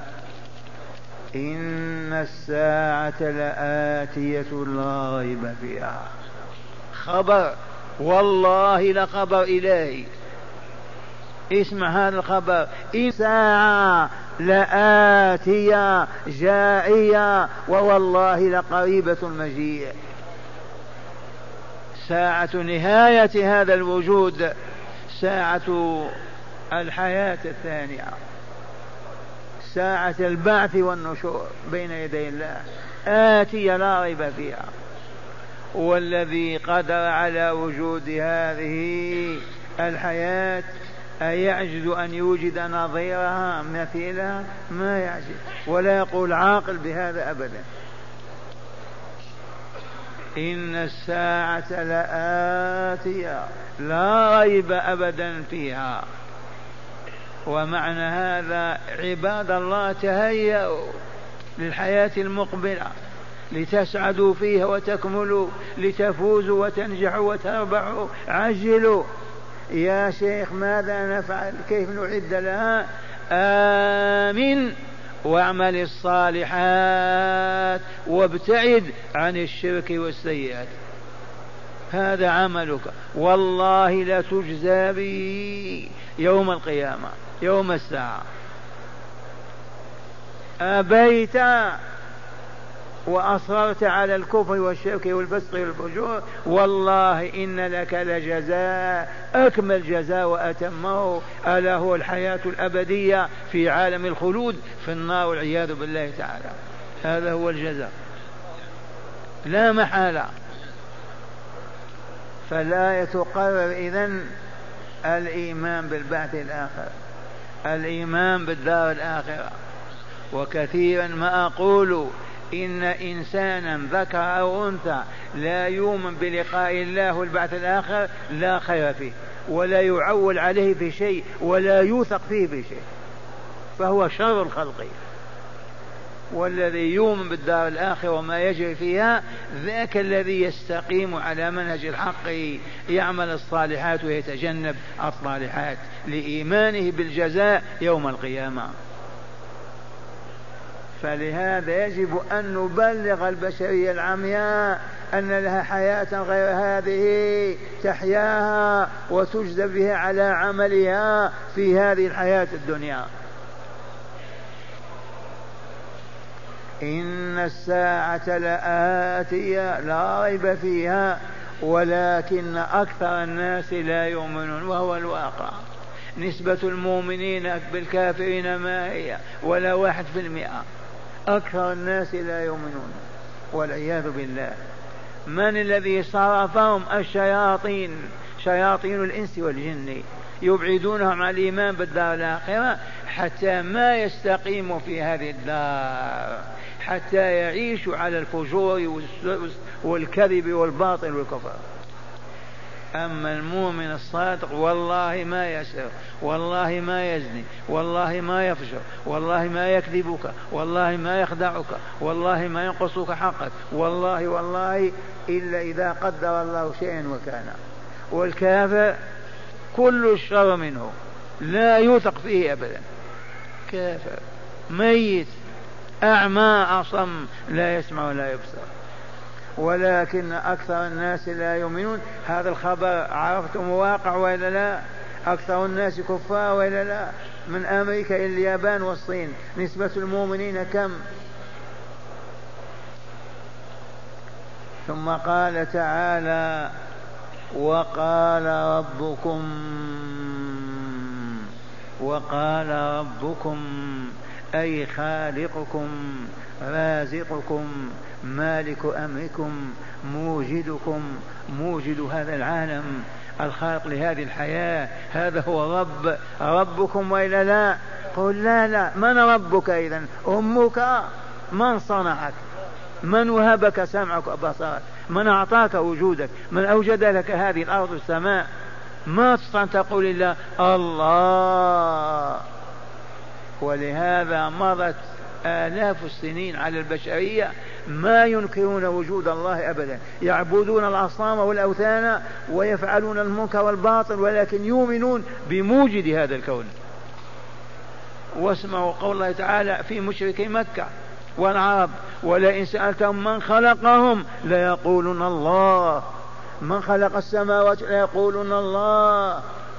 إن الساعة لآتية لا ريب فيها. خبر والله لخبر إلهي، اسمع هذا الخبر، إن الساعة لآتية جائية ووالله لقريبة المجيء. ساعة نهاية هذا الوجود، ساعة الحياة الثانية، ساعة البعث والنشور بين يدي الله، آتية لا ريب فيها. والذي قدر على وجود هذه الحياة أيعجز أن يوجد نظيرها مثيلها؟ ما يعجز، ولا يقول عاقل بهذا أبدا. إن الساعة لآتية لا ريب أبدا فيها. ومعنى هذا عباد الله تهيئوا للحياة المقبلة لتسعدوا فيها وتكملوا، لتفوزوا وتنجحوا وتربحوا. عجلوا يا شيخ، ماذا نفعل؟ كيف نعد لها؟ آمن واعمل الصالحات وابتعد عن الشرك والسيئات، هذا عملك، والله لا تجزى به يوم القيامة يوم الساعة. أبيت وأصررت على الكفر والشرك والفسق والفجور، والله إن لك لجزاء، أكمل جزاء وأتمه، ألا هو الحياة الأبدية في عالم الخلود في النار والعياذ بالله تعالى. هذا هو الجزاء لا محالة. فلا يتقرر إذن الإيمان بالبعث الآخر، الإيمان بالدار الآخرة. وكثيرا ما أقول إن إنسانا ذكر أو أنثى لا يؤمن بلقاء الله والبعث الآخر لا خير فيه، ولا يعول عليه في شيء، ولا يوثق فيه بشيء، فهو شر الخلق. والذي يؤمن بالدار الآخرة وما يجري فيها ذاك الذي يستقيم على منهج الحق، يعمل الصالحات ويتجنب الصالحات لإيمانه بالجزاء يوم القيامة. فلهذا يجب أن نبلغ البشرية العمياء أن لها حياة غير هذه تحياها وتجزى بها على عملها في هذه الحياة الدنيا. إن الساعة لآتية لا ريب فيها ولكن أكثر الناس لا يؤمنون، وهو الواقع. نسبة المؤمنين بالكافرين ما هي؟ ولا 1%. أكثر الناس لا يؤمنون والعياذ بالله. من الذي صرفهم؟ الشياطين، شياطين الإنس والجن، يبعدونهم عن الإيمان بالدار الآخرة حتى ما يستقيموا في هذه الدار، حتى يعيشوا على الفجور والكذب والباطل والكفر. أما المؤمن الصادق والله ما يسرق، والله ما يزني، والله ما يفجر، والله ما يكذبك، والله ما يخدعك، والله ما ينقصك حقك، والله إلا إذا قدر الله شيئا وكان. والكافر كل الشر منه لا يوثق فيه أبدا، كافر ميت أعمى أصم لا يسمع ولا يبصر. ولكن أكثر الناس لا يؤمنون. هذا الخبر عرفتم واقع وإلا لا؟ أكثر الناس كفار وإلا لا؟ من أمريكا إلى اليابان والصين نسبة المؤمنين كم؟ ثم قال تعالى وقال ربكم أي خالقكم رازقكم مالك أمركم موجد هذا العالم، الخالق لهذه الحياة، هذا هو ربكم وإلا لا؟ قل لا. من ربك إذن؟ أمك؟ من صنعك؟ من وهبك سمعك وبصرك؟ من أعطاك وجودك؟ من أوجد لك هذه الأرض والسماء؟ ما تستطيع تقول إلا الله. ولهذا مضت آلاف السنين على البشرية ما ينكرون وجود الله أبدا، يعبدون الأصنام والأوثان ويفعلون المنكر والباطل، ولكن يؤمنون بموجد هذا الكون. واسمعوا قول الله تعالى في مشركي مكة والعرب: ولئن سألتهم من خلقهم ليقولون الله، من خلق السماوات ليقولون الله.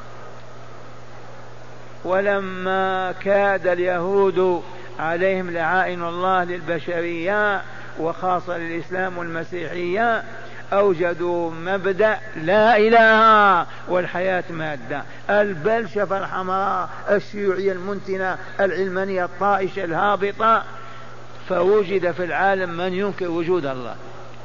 ولما كاد اليهود عليهم لعائن الله للبشرية وخاصة للإسلام والمسيحية أوجدوا مبدأ لا إله والحياة مادة، البلشفة الحمراء الشيوعية المنتنة العلمانية الطائشة الهابطة، فوجد في العالم من ينكر وجود الله.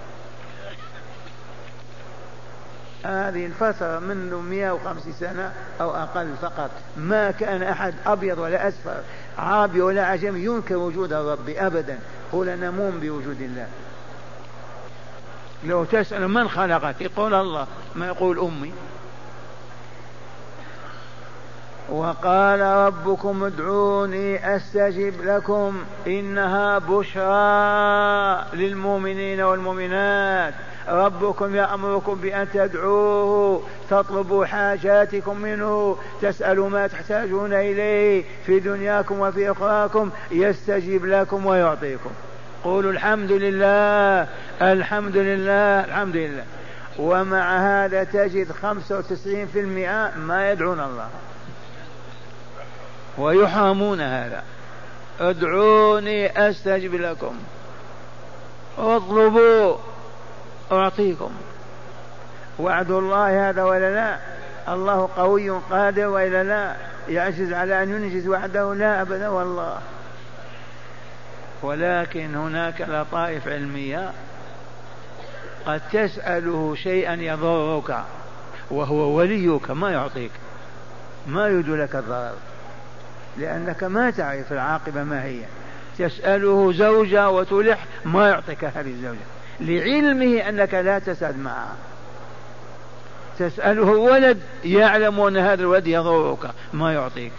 هذه الفترة منذ 150 سنة أو أقل فقط، ما كان أحد أبيض ولا أسفر عربي ولا عجمي ينكر وجود الرب أبدا، قل نموم بوجود الله. لو تسأل من خلقك يقول الله، ما يقول أمي. وقال ربكم ادعوني أستجب لكم، إنها بشرى للمؤمنين والمؤمنات. ربكم يأمركم بأن تدعوه تطلبوا حاجاتكم منه، تسألوا ما تحتاجون إليه في دنياكم وفي أخراكم، يستجيب لكم ويعطيكم. قولوا الحمد لله الحمد لله الحمد لله. ومع هذا تجد 95% ما يدعون الله ويحرمون هذا. ادعوني أستجب لكم، اطلبوا أعطيكم. وعد الله هذا ولا لا؟ الله قوي قادر وإلا لا؟ يعجز على أن ينجز وعده؟ لا أبدا والله. ولكن هناك لطائف علمية، قد تسأله شيئا يضرك وهو وليك ما يعطيك، ما يريد لك الضرر، لأنك ما تعرف العاقبة ما هي. تسأله زوجة وتلح ما يعطيك هذه الزوجة لعلمه أنك لا تسعد معها. تسأله ولد يعلم أن هذا الولد يضرك ما يعطيك.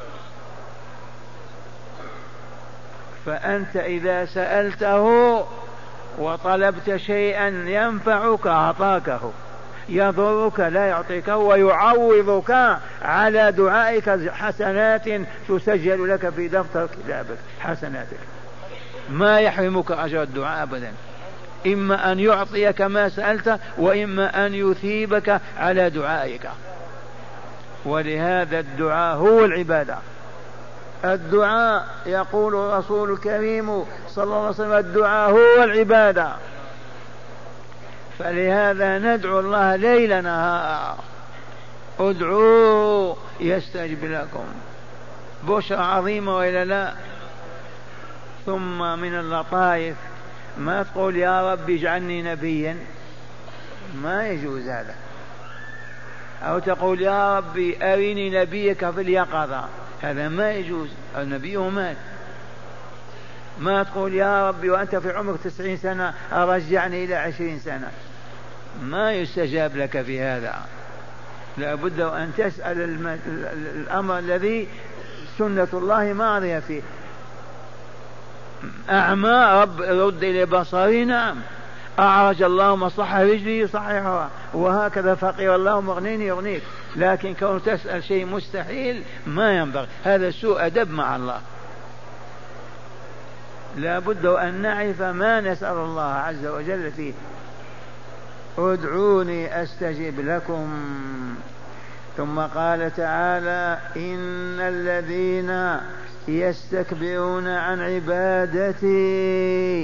فأنت إذا سألته وطلبت شيئا ينفعك أعطاكه، يضرك لا يعطيكه، ويعوضك على دعائك حسنات تسجل لك في دفتر كتابك حسناتك. ما يحرمك أجر الدعاء أبدا، إما أن يعطيك ما سألت وإما أن يثيبك على دعائك. ولهذا الدعاء هو العبادة. الدعاء يقول الرسول الكريم صلى الله عليه وسلم الدعاء هو العبادة. فلهذا ندعو الله ليل نهار، ادعوه يستجب لكم. بشرى عظيمة وإلا لا؟ ثم من اللطائف ما تقول يا رب اجعلني نبيا، ما يجوز هذا. أو تقول يا ربي أريني نبيك في اليقظة، هذا ما يجوز، النبي مات. ما تقول يا ربي وأنت في عمرك 90 سنة أرجعني إلى 20 سنة، ما يستجاب لك في هذا. لا بد أن تسأل الأمر الذي سنة الله ماضية فيه. أعمى رب رد إلى بصري، نعم. أعرج اللهم صح رجلي صحيحها، وهكذا فقير اللهم اغنيني يغنيك. لكن كون تسأل شيء مستحيل ما ينبغي، هذا سوء أدب مع الله. لا بد أن نعرف ما نسأل الله عز وجل فيه. ادعوني أستجب لكم. ثم قال تعالى إن الذين يستكبرون عن عبادتي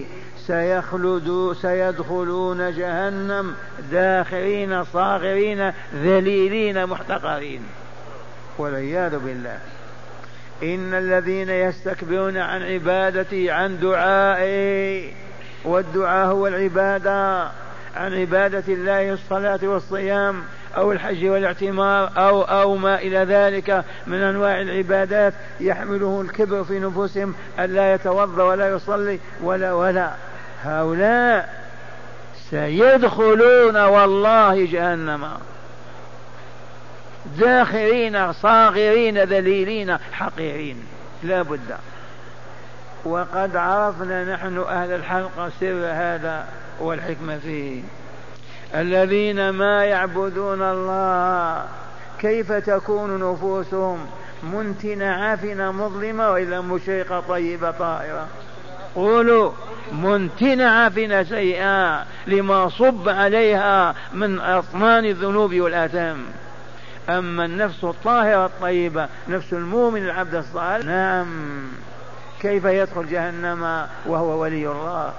سيدخلون جهنم داخرين صاغرين ذليلين محتقرين، والعياذ بالله. إن الذين يستكبرون عن عبادتي، عن دعائي، والدعاء هو العبادة، عن عبادة الله الصلاة والصيام أو الحج والاعتمار أو ما إلى ذلك من أنواع العبادات يحمله الكبر في نفوسهم ألا يتوضأ ولا يصلي ولا هؤلاء سيدخلون والله جهنم داخرين صاغرين ذليلين حقيرين، لا بد. وقد عرفنا نحن أهل الحلقة سر هذا والحكمة فيه. الذين ما يعبدون الله كيف تكون نفوسهم؟ منتنة عافنة مظلمة وإلا مشرقة طيبة طائرة؟ قولوا منتنة عافنة سيئة لما صب عليها من أطنان الذنوب والآثام. أما النفس الطاهرة الطيبة، نفس المؤمن العبد الصالح، نعم، كيف يدخل جهنم وهو ولي الله؟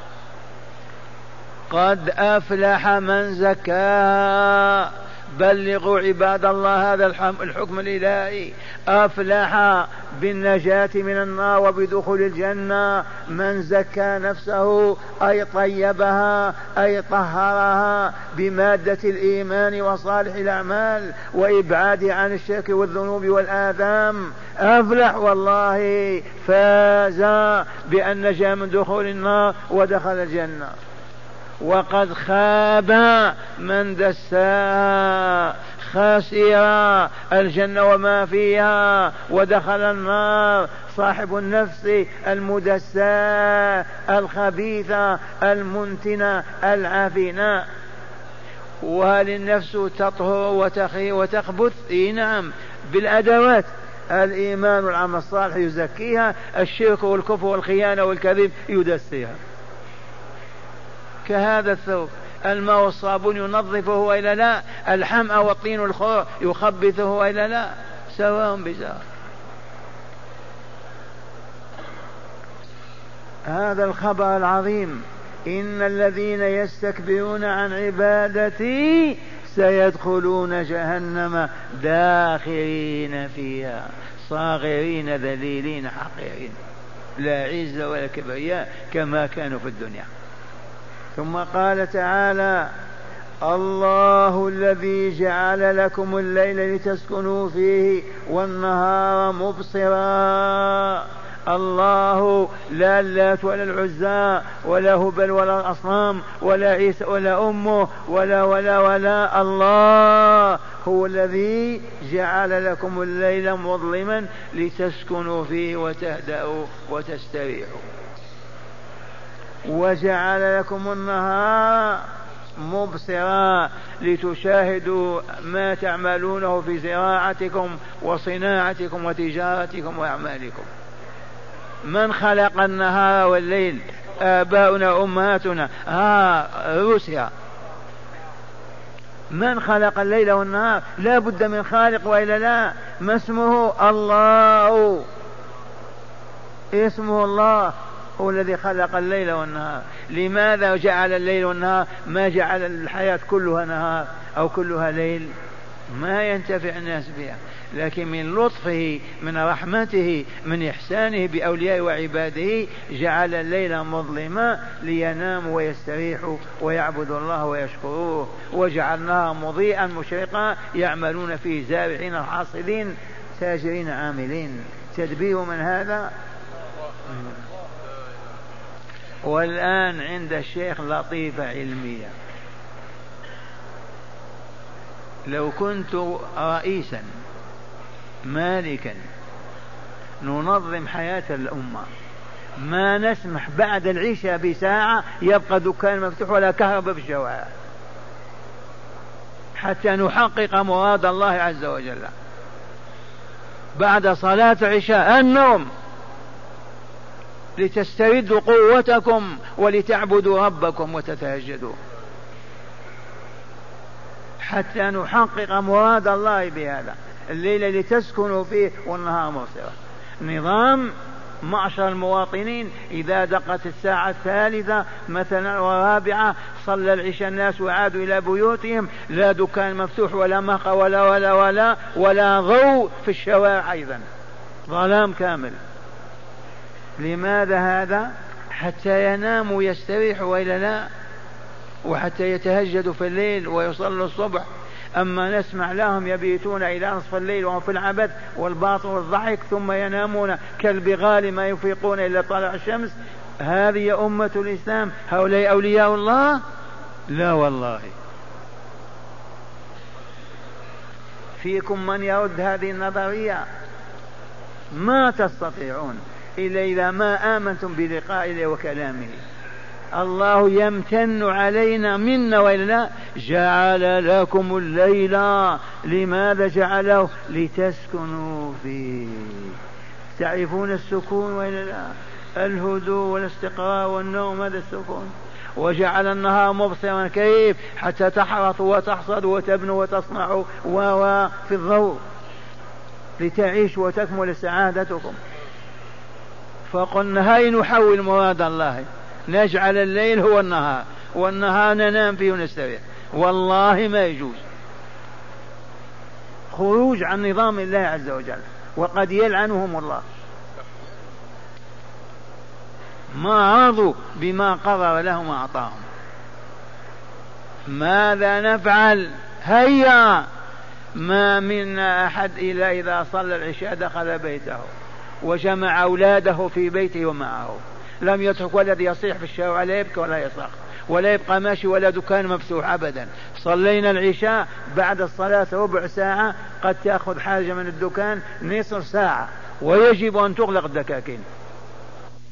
قد أفلح من زكاها. بلغوا عباد الله هذا الحكم الإلهي. أفلح بالنجاة من النار وبدخول الجنة من زكى نفسه، أي طيبها، أي طهرها بمادة الإيمان وصالح الأعمال وإبعاد عن الشرك والذنوب والآثام. أفلح والله، فاز بأن نجا من دخول النار ودخل الجنة. وقد خاب من دساها، خاسر الجنة وما فيها ودخل النار، صاحب النفس المدساة الخبيثة المنتنة العافنة. وهل النفس تطهر وتخبث؟ نعم، بالأدوات. الإيمان والعمل الصالح يزكيها، الشرك والكفر والخيانة والكذب يدسيها. كهذا الثوب، الماء والصابون ينظفه وإلا لا؟ الحمأ والطين والخور يخبثه وإلا لا؟ سواء بسواء. هذا الخبر العظيم، إن الذين يستكبرون عن عبادتي سيدخلون جهنم داخرين فيها صاغرين ذليلين حقيرين، لا عز ولا كبرياء كما كانوا في الدنيا. ثم قال تعالى الله الذي جعل لكم الليل لتسكنوا فيه والنهار مبصرا. الله لا اللات ولا العزى ولا هبل ولا الأصنام ولا عيسى ولا أمه ولا الله هو الذي جعل لكم الليل مظلما لتسكنوا فيه وتهدأوا وتستريحوا، وجعل لكم النهار مبصرا لتشاهدوا ما تعملونه في زراعتكم وصناعتكم وتجارتكم وأعمالكم. من خلق النهار والليل؟ آباؤنا أمهاتنا. روسيا. من خلق الليل والنهار؟ لا بد من خالق وإلا لا. ما اسمه؟ الله. اسمه الله، هو الذي خلق الليل والنهار. لماذا جعل الليل والنهار؟ ما جعل الحياة كلها نهار أو كلها ليل؟ ما ينتفع الناس بها. لكن من لطفه، من رحمته، من إحسانه بأولياء وعباده جعل الليل مظلما ليناموا ويستريحوا ويعبدوا الله ويشكروه، وجعلناه مضيئا مشرقا يعملون فيه زارعين حاصدين تاجرين عاملين. تدبير من هذا. والآن عند الشيخ لطيفة علمية. لو كنت رئيسا مالكا ننظم حياة الأمة ما نسمح بعد العشاء بساعة يبقى دكان مفتوح ولا كهرباء في الشوارع حتى نحقق مراد الله عز وجل. بعد صلاة العشاء النوم لتستردوا قوتكم ولتعبدوا ربكم وتتهجدوا حتى نحقق مراد الله بهذا. الليل لتسكنوا فيه والنهار مبصرا. نظام معشر المواطنين إذا دقت الساعة الثالثة مثلا ورابعة صلى العشاء الناس وعادوا إلى بيوتهم، لا دكان مفتوح ولا مقهى ولا ضوء في الشوارع، أيضا ظلام كامل. لماذا هذا؟ حتى يناموا ويستريحوا وإلا لا، وحتى يتهجدوا في الليل ويصلوا الصبح. أما نسمع لهم يبيتون إلى نصف الليل وهم في العبث والباطل والضحك ثم ينامون كالبغال ما يفيقون إلا طلع الشمس. هذه أمة الإسلام؟ هؤلاء أولياء الله؟ لا والله. فيكم من يرد هذه النظرية؟ ما تستطيعون إلا إذا ما آمنتم بلقاء الله وكلامه. الله يمتن علينا منا وإلا جعل لكم الليل. لماذا جعله؟ لتسكنوا فيه. تعرفون السكون وإلا لا؟ الهدوء والاستقرار والنوم، هذا السكون. وجعل النهار مبصرا. كيف؟ حتى تحرثوا وتحصدوا وتبنوا وتصنعوا في الضوء لتعيشوا وتكمل سعادتكم. فقلنا هاي نحول مراد الله، نجعل الليل هو النهار والنهار ننام فيه ونستريح. والله ما يجوز، خروج عن نظام الله عز وجل، وقد يلعنهم الله. ما رضوا بما قدر لهم وأعطاهم. ماذا نفعل؟ هيا، ما منا أحد إلا إذا صلى العشاء دخل بيته وجمع أولاده في بيته ومعه، لم يترك ولد يصيح في الشارع ولا يبكي ولا يصرخ ولا يبقى ماشي ولا دكان مفتوح أبدا. صلينا العشاء، بعد الصلاة ربع ساعة قد تأخذ حاجة من الدكان نصف ساعة، ويجب أن تغلق الدكاكين.